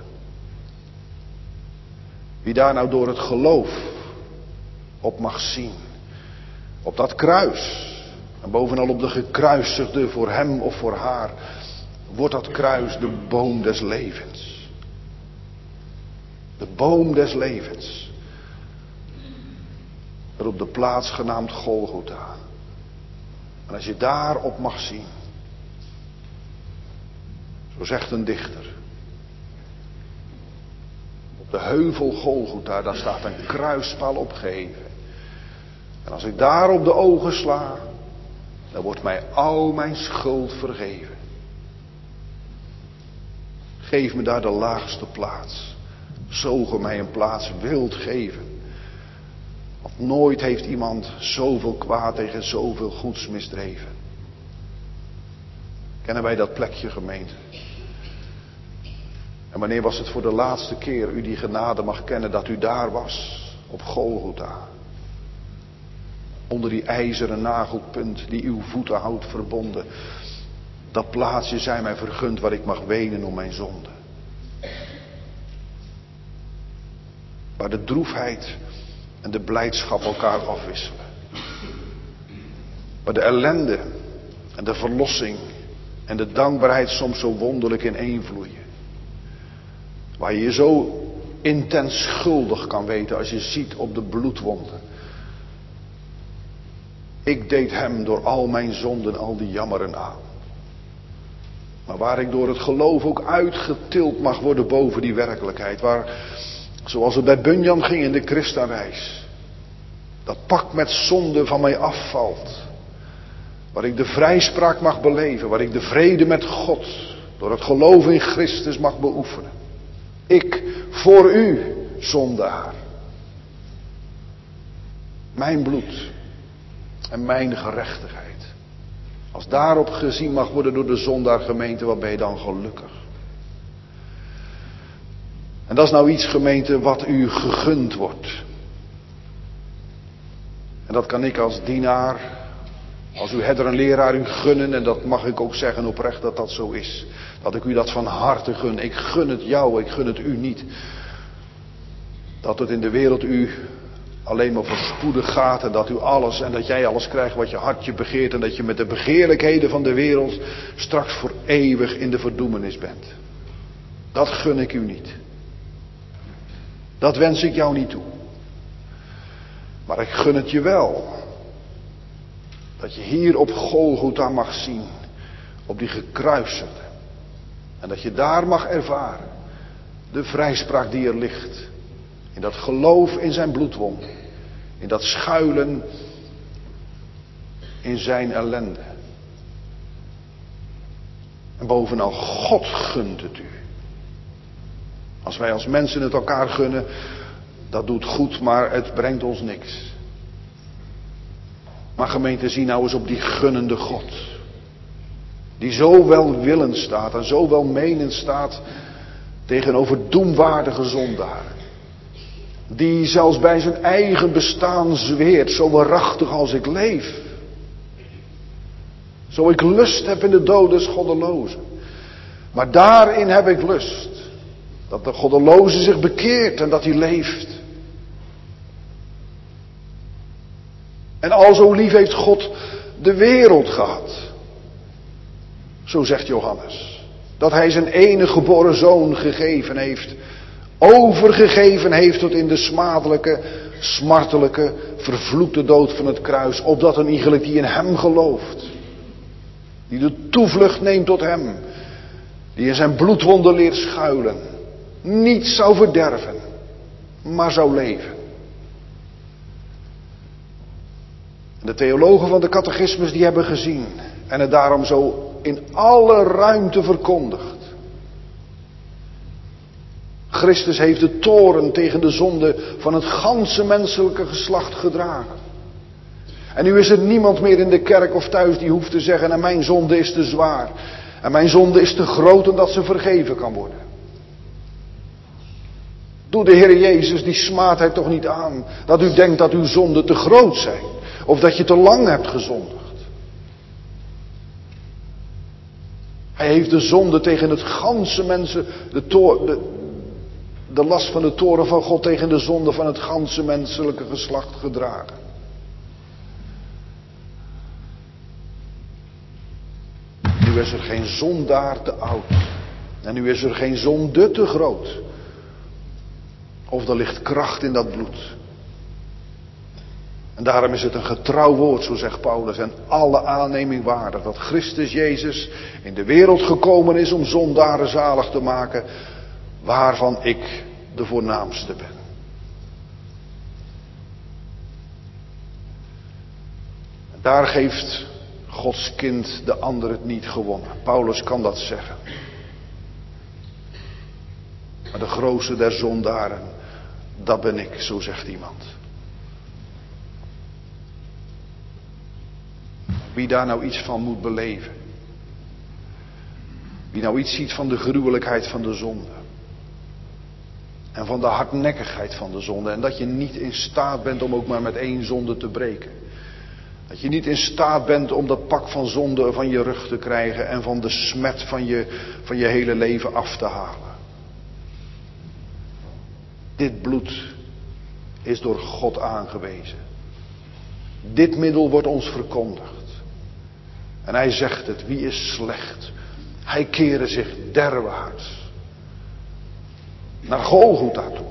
Wie daar nou door het geloof op mag zien. Op dat kruis. En bovenal op de gekruisigde voor hem of voor haar. Wordt dat kruis de boom des levens. De boom des levens. Er op de plaats genaamd Golgotha. En als je daarop mag zien. Zo zegt een dichter. Op de heuvel Golgotha, daar staat een kruispaal opgeheven. En als ik daar op de ogen sla, dan wordt mij al mijn schuld vergeven. Geef me daar de laagste plaats. Zo ge mij een plaats wilt geven. Want nooit heeft iemand zoveel kwaad tegen zoveel goeds misdreven. Kennen wij dat plekje, gemeente? En wanneer was het voor de laatste keer u die genade mag kennen dat u daar was, op Golgotha? Onder die ijzeren nagelpunt die uw voeten houdt verbonden. Dat plaatsje zij mij vergund waar ik mag wenen om mijn zonde. Waar de droefheid en de blijdschap elkaar afwisselen. Waar de ellende En de verlossing en de dankbaarheid soms zo wonderlijk ineenvloeien. Waar je je zo intens schuldig kan weten als je ziet op de bloedwonden. Ik deed hem door al mijn zonden al die jammeren aan. Maar waar ik door het geloof ook uitgetild mag worden boven die werkelijkheid. Waar, zoals het bij Bunyan ging in de Christenreis. Dat pak met zonde van mij afvalt. Waar ik de vrijspraak mag beleven. Waar ik de vrede met God door het geloof in Christus mag beoefenen. Ik voor u, zondaar. Mijn bloed en mijn gerechtigheid. Als daarop gezien mag worden door de zondaargemeente, wat ben je dan gelukkig. En dat is nou iets, gemeente, wat u gegund wordt. En dat kan ik als dienaar, als uw herder en leraar u gunnen. En dat mag ik ook zeggen oprecht dat dat zo is. Dat ik u dat van harte gun. Ik gun het jou, ik gun het u niet. Dat het in de wereld u alleen maar voorspoedig gaat. En dat u alles en dat jij alles krijgt wat je hartje begeert. En dat je met de begeerlijkheden van de wereld straks voor eeuwig in de verdoemenis bent. Dat gun ik u niet. Dat wens ik jou niet toe. Maar ik gun het je wel. Dat je hier op Golgotha mag zien. Op die gekruisigde. En dat je daar mag ervaren. De vrijspraak die er ligt. In dat geloof in zijn bloedwond. In dat schuilen in zijn ellende. En bovenal, God gunt het u. Als wij als mensen het elkaar gunnen, dat doet goed, maar het brengt ons niks. Maar gemeente, zie nou eens op die gunnende God. Die zo welwillend staat en zo welmenend staat tegenover doemwaardige zondaren. Die zelfs bij zijn eigen bestaan zweert, zo waarachtig als ik leef. Zo ik lust heb in de dood des goddelozen. Maar daarin heb ik lust. Dat de goddeloze zich bekeert en dat hij leeft. En alzo lief heeft God de wereld gehad. Zo zegt Johannes. Dat hij zijn enige geboren zoon gegeven heeft. Overgegeven heeft tot in de smadelijke, smartelijke, vervloekte dood van het kruis. Opdat een iegelijk die in hem gelooft. Die de toevlucht neemt tot hem. Die in zijn bloedwonden leert schuilen. Niet zou verderven. Maar zou leven. De theologen van de catechismus die hebben gezien. En het daarom zo in alle ruimte verkondigd. Christus heeft de toorn tegen de zonde van het ganse menselijke geslacht gedragen. En nu is er niemand meer in de kerk of thuis die hoeft te zeggen, en mijn zonde is te zwaar. En mijn zonde is te groot omdat ze vergeven kan worden. Doe de Heer Jezus die smaadheid toch niet aan. Dat u denkt dat uw zonden te groot zijn. Of dat je te lang hebt gezondigd. Hij heeft de zonde tegen het ganse mensen, de last van de toorn van God tegen de zonde van het ganse menselijke geslacht gedragen. Nu is er geen zondaar te oud. En nu is er geen zonde te groot. Of er ligt kracht in dat bloed. En daarom is het een getrouw woord, zo zegt Paulus, en alle aanneming waardig. Dat Christus Jezus in de wereld gekomen is om zondaren zalig te maken. Waarvan ik de voornaamste ben. En daar geeft Gods kind de ander het niet gewonnen. Paulus kan dat zeggen. Maar de grootste der zondaren, dat ben ik, zo zegt iemand. Wie daar nou iets van moet beleven. Wie nou iets ziet van de gruwelijkheid van de zonde. En van de hardnekkigheid van de zonde. En dat je niet in staat bent om ook maar met één zonde te breken. Dat je niet in staat bent om dat pak van zonde van je rug te krijgen. En van de smet van je hele leven af te halen. Dit bloed is door God aangewezen. Dit middel wordt ons verkondigd. En hij zegt het, wie is slecht? Hij keerde zich derwaarts naar Golgotha toe.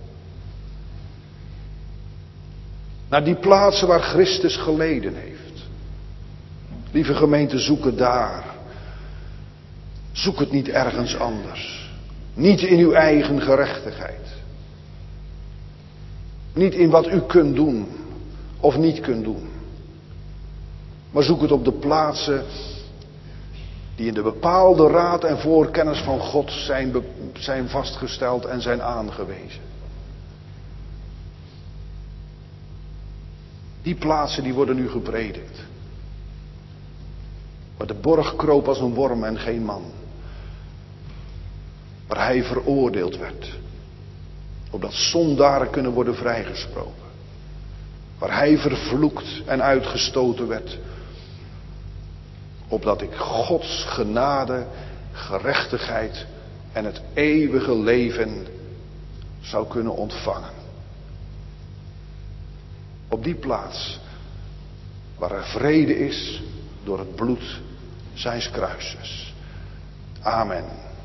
Naar die plaatsen waar Christus geleden heeft. Lieve gemeente, zoek het daar. Zoek het niet ergens anders. Niet in uw eigen gerechtigheid. Niet in wat u kunt doen of niet kunt doen. Maar zoek het op de plaatsen die in de bepaalde raad en voorkennis van God zijn vastgesteld en zijn aangewezen. Die plaatsen die worden nu gepredikt. Waar de borg kroop als een worm en geen man. Waar hij veroordeeld werd. Opdat zondaren kunnen worden vrijgesproken. Waar hij vervloekt en uitgestoten werd. Opdat ik Gods genade, gerechtigheid en het eeuwige leven zou kunnen ontvangen. Op die plaats waar er vrede is door het bloed zijns kruises. Amen.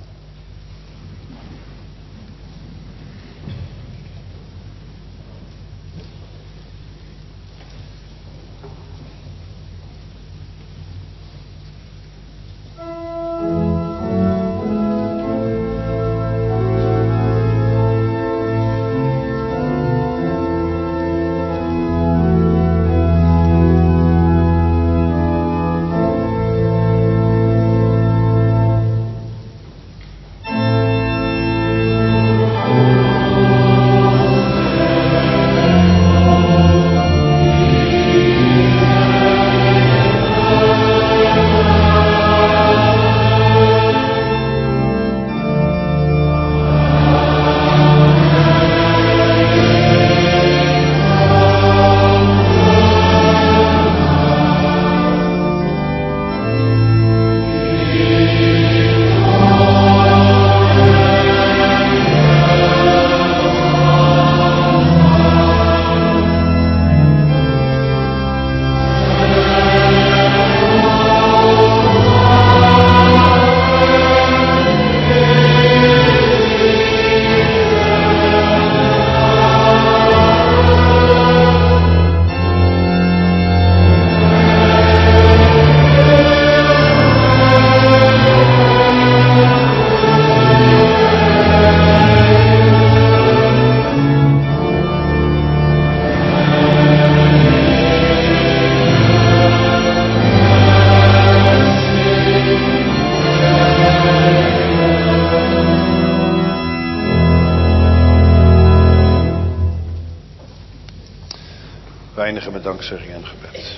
Weinigen met dankzegging en gebed.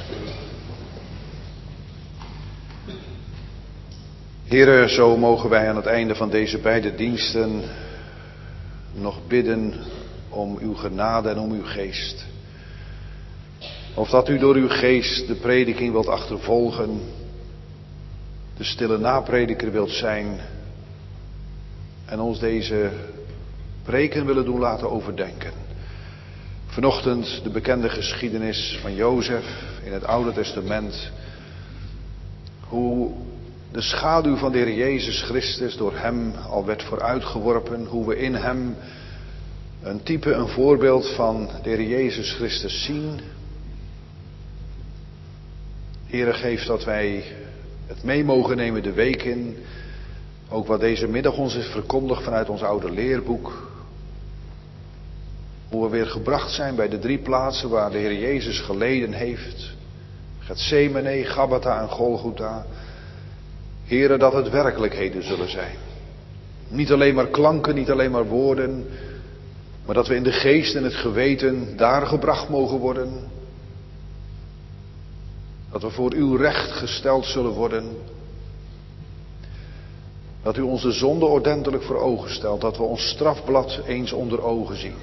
Here, zo mogen wij aan het einde van deze beide diensten nog bidden om uw genade en om uw geest. Of dat u door uw geest de prediking wilt achtervolgen, de stille naprediker wilt zijn en ons deze preken willen doen laten overdenken. Vanochtend de bekende geschiedenis van Jozef in het Oude Testament. Hoe de schaduw van de Heer Jezus Christus door hem al werd vooruitgeworpen. Hoe we in hem een type, een voorbeeld van de Heer Jezus Christus zien. Heere, geef dat wij het mee mogen nemen de week in. Ook wat deze middag ons is verkondigd vanuit ons oude leerboek. Hoe we weer gebracht zijn bij de 3 plaatsen waar de Heer Jezus geleden heeft. Getsemane, Gabbatha en Golgotha. Heere, dat het werkelijkheden zullen zijn. Niet alleen maar klanken, niet alleen maar woorden. Maar dat we in de geest en het geweten daar gebracht mogen worden. Dat we voor uw recht gesteld zullen worden. Dat u ons de zonde ordentelijk voor ogen stelt. Dat we ons strafblad eens onder ogen zien.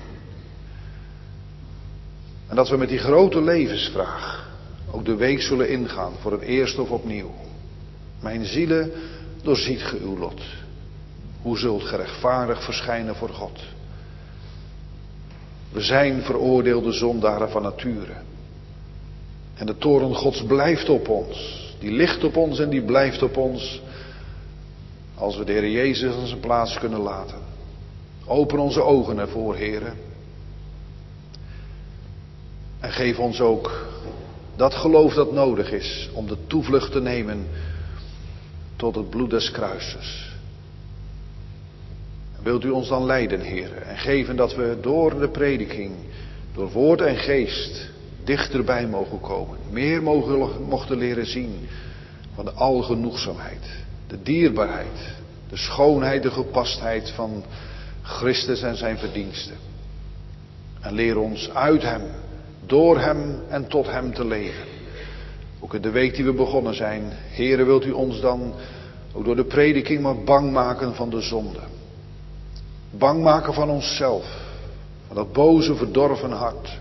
En dat we met die grote levensvraag ook de week zullen ingaan voor het eerst of opnieuw. Mijn zielen, doorziet ge uw lot. Hoe zult ge rechtvaardig verschijnen voor God? We zijn veroordeelde zondaren van nature. En de toorn Gods blijft op ons. Die ligt op ons en die blijft op ons. Als we de Heer Jezus aan zijn plaats kunnen laten. Open onze ogen ervoor, Heere. En geef ons ook dat geloof dat nodig is om de toevlucht te nemen tot het bloed des kruises. Wilt u ons dan leiden, Heere, en geven dat we door de prediking, door woord en geest, dichterbij mogen komen. Meer mochten leren zien van de algenoegzaamheid, de dierbaarheid, de schoonheid, de gepastheid van Christus en zijn verdiensten. En leer ons uit hem, door hem en tot hem te leven. Ook in de week die we begonnen zijn, Heere, wilt u ons dan ook door de prediking maar bang maken van de zonde. Bang maken van onszelf, van dat boze, verdorven hart.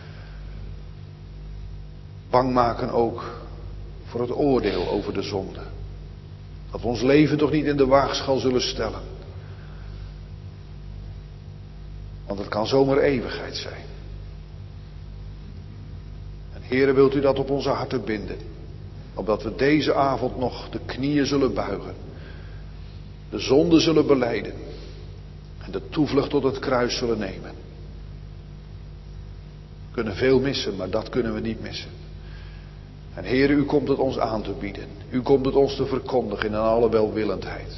Bang maken ook voor het oordeel over de zonde. Dat we ons leven toch niet in de waagschaal zullen stellen. Want het kan zomaar eeuwigheid zijn. En Heere, wilt u dat op onze harten binden. Opdat we deze avond nog de knieën zullen buigen. De zonde zullen belijden. En de toevlucht tot het kruis zullen nemen. We kunnen veel missen, maar dat kunnen we niet missen. En Heere, u komt het ons aan te bieden. U komt het ons te verkondigen in alle welwillendheid.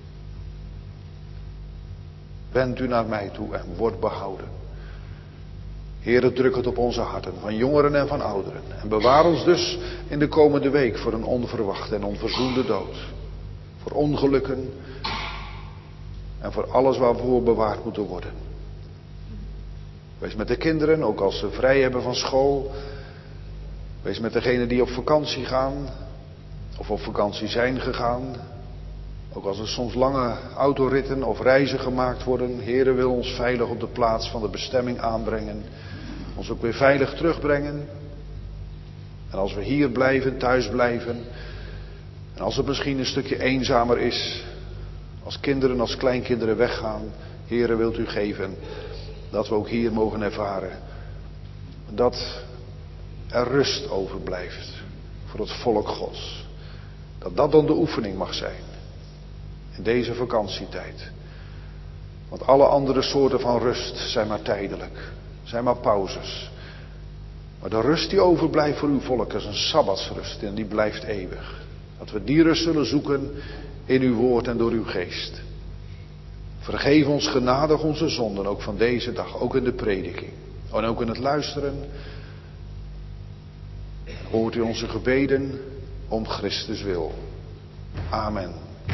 Wend u naar mij toe en word behouden. Heere, druk het op onze harten, van jongeren en van ouderen. En bewaar ons dus in de komende week voor een onverwachte en onverzoende dood. Voor ongelukken en voor alles waarvoor we bewaard moeten worden. Wees met de kinderen, ook als ze vrij hebben van school. Wees met degenen die op vakantie gaan, of op vakantie zijn gegaan. Ook als er soms lange autoritten of reizen gemaakt worden. Heere, wil ons veilig op de plaats van de bestemming aanbrengen. Ons ook weer veilig terugbrengen. En als we hier blijven, thuis blijven. En als het misschien een stukje eenzamer is. Als kinderen, als kleinkinderen weggaan. Heere, wilt u geven dat we ook hier mogen ervaren. Dat er rust overblijft voor het volk Gods. Dat dat dan de oefening mag zijn. In deze vakantietijd. Want alle andere soorten van rust zijn maar tijdelijk. Zijn maar pauzes. Maar de rust die overblijft voor uw volk is een sabbatsrust. En die blijft eeuwig. Dat we die rust zullen zoeken in uw woord en door uw geest. Vergeef ons genadig onze zonden, ook van deze dag. Ook in de prediking. En ook in het luisteren. Hoort u onze gebeden om Christus wil. Amen.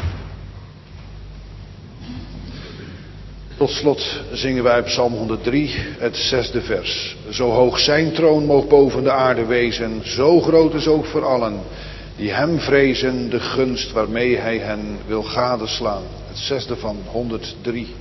Tot slot zingen wij Psalm 103, het 6e vers. Zo hoog zijn troon moog boven de aarde wezen, zo groot is ook voor allen die hem vrezen de gunst waarmee hij hen wil gadeslaan. Het 6e van 103.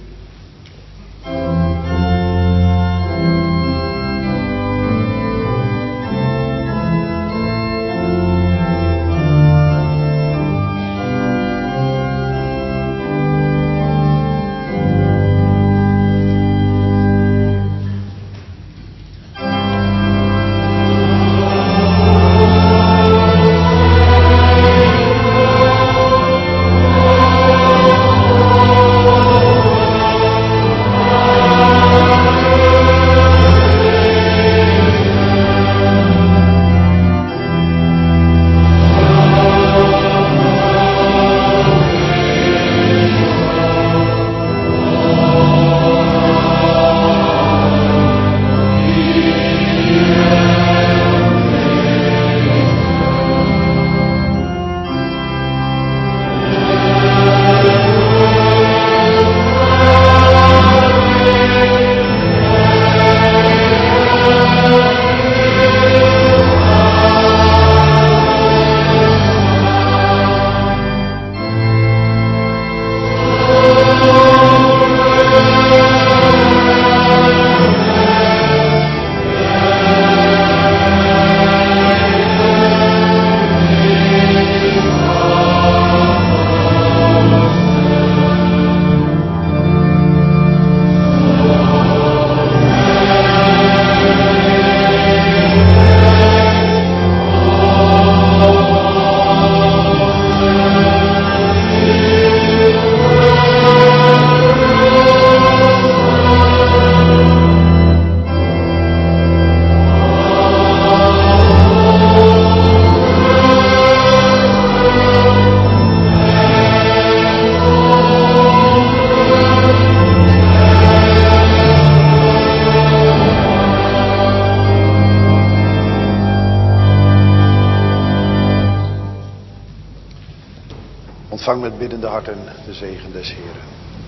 Ontvang met biddende harten de zegen des Heren.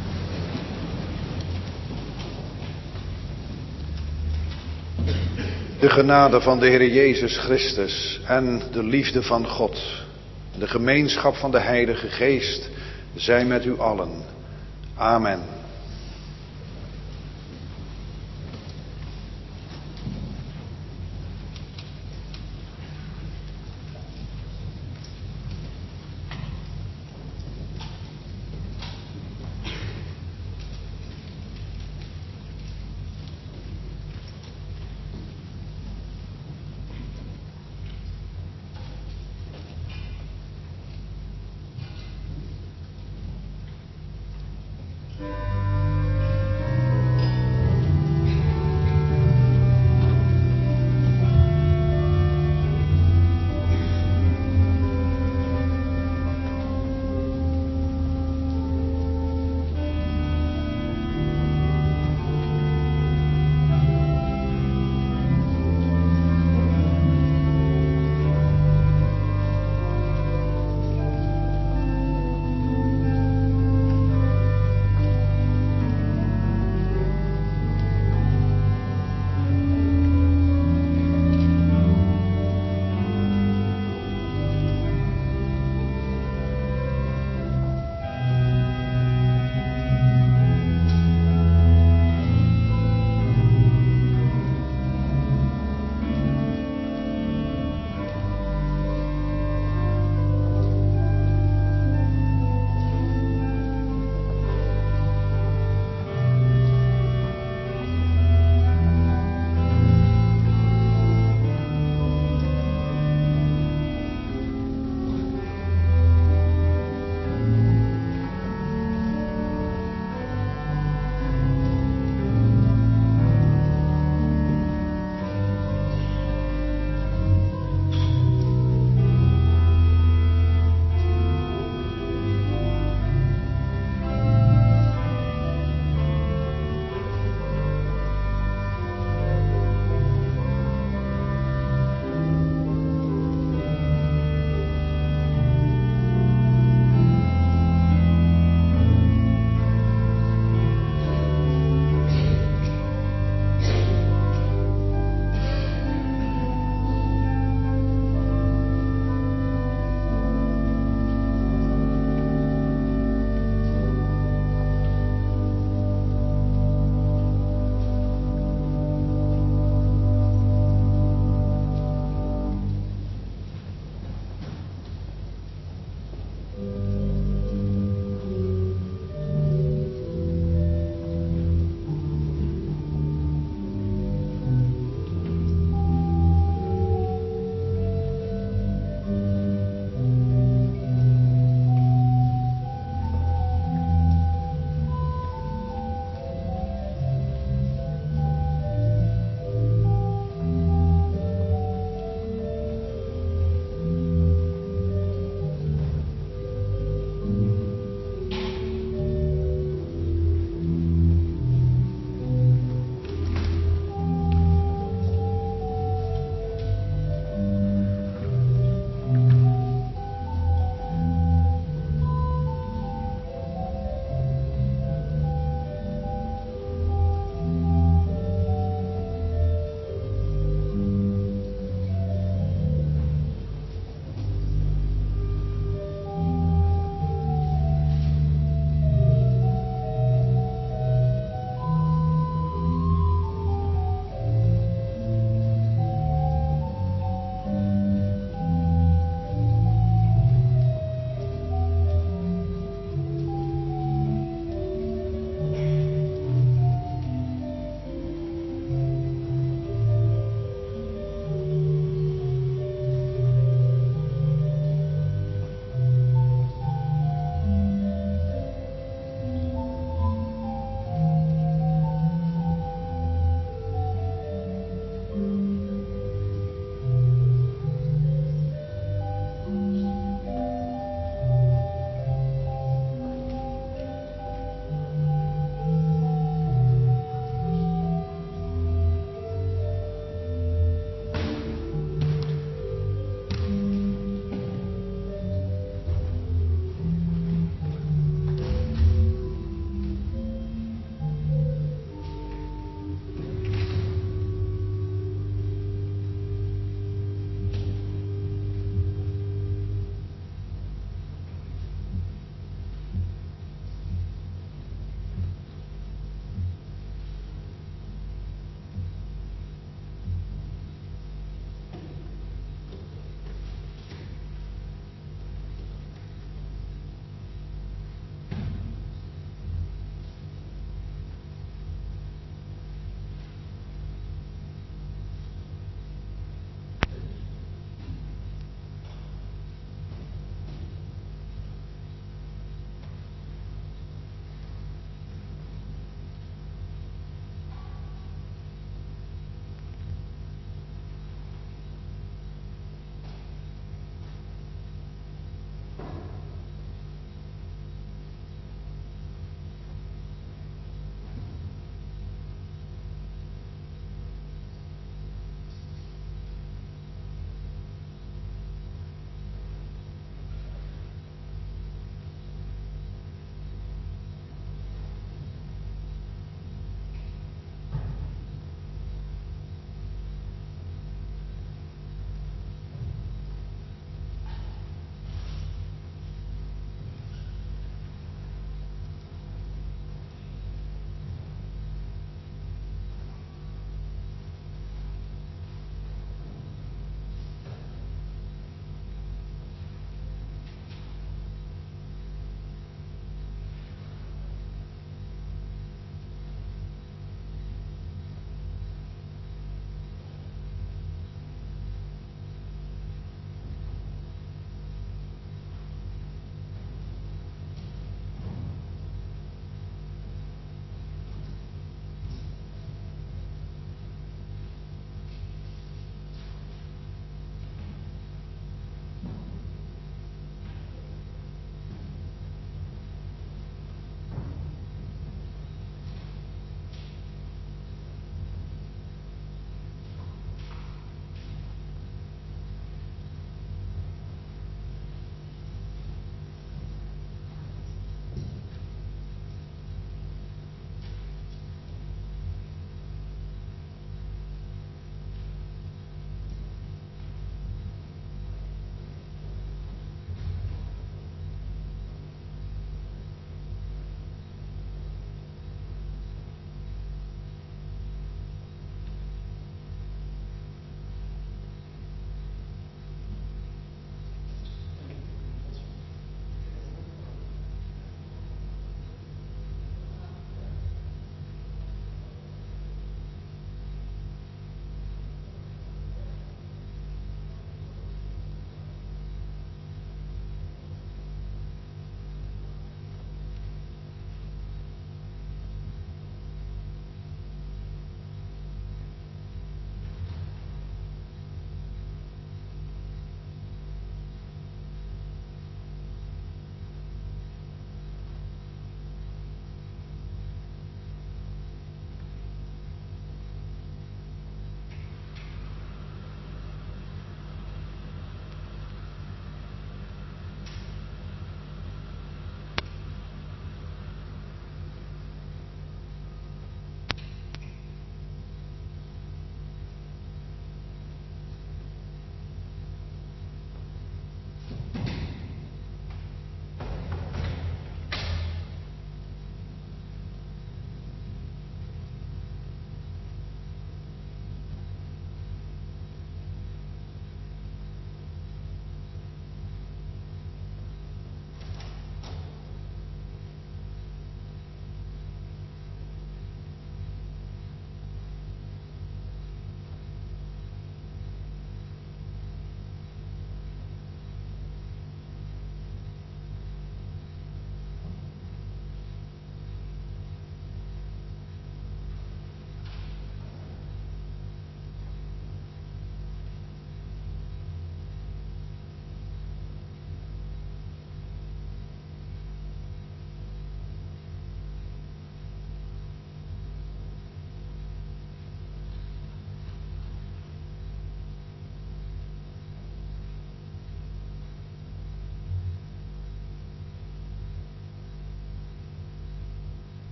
De genade van de Heer Jezus Christus en de liefde van God, de gemeenschap van de Heilige Geest, zij met u allen. Amen.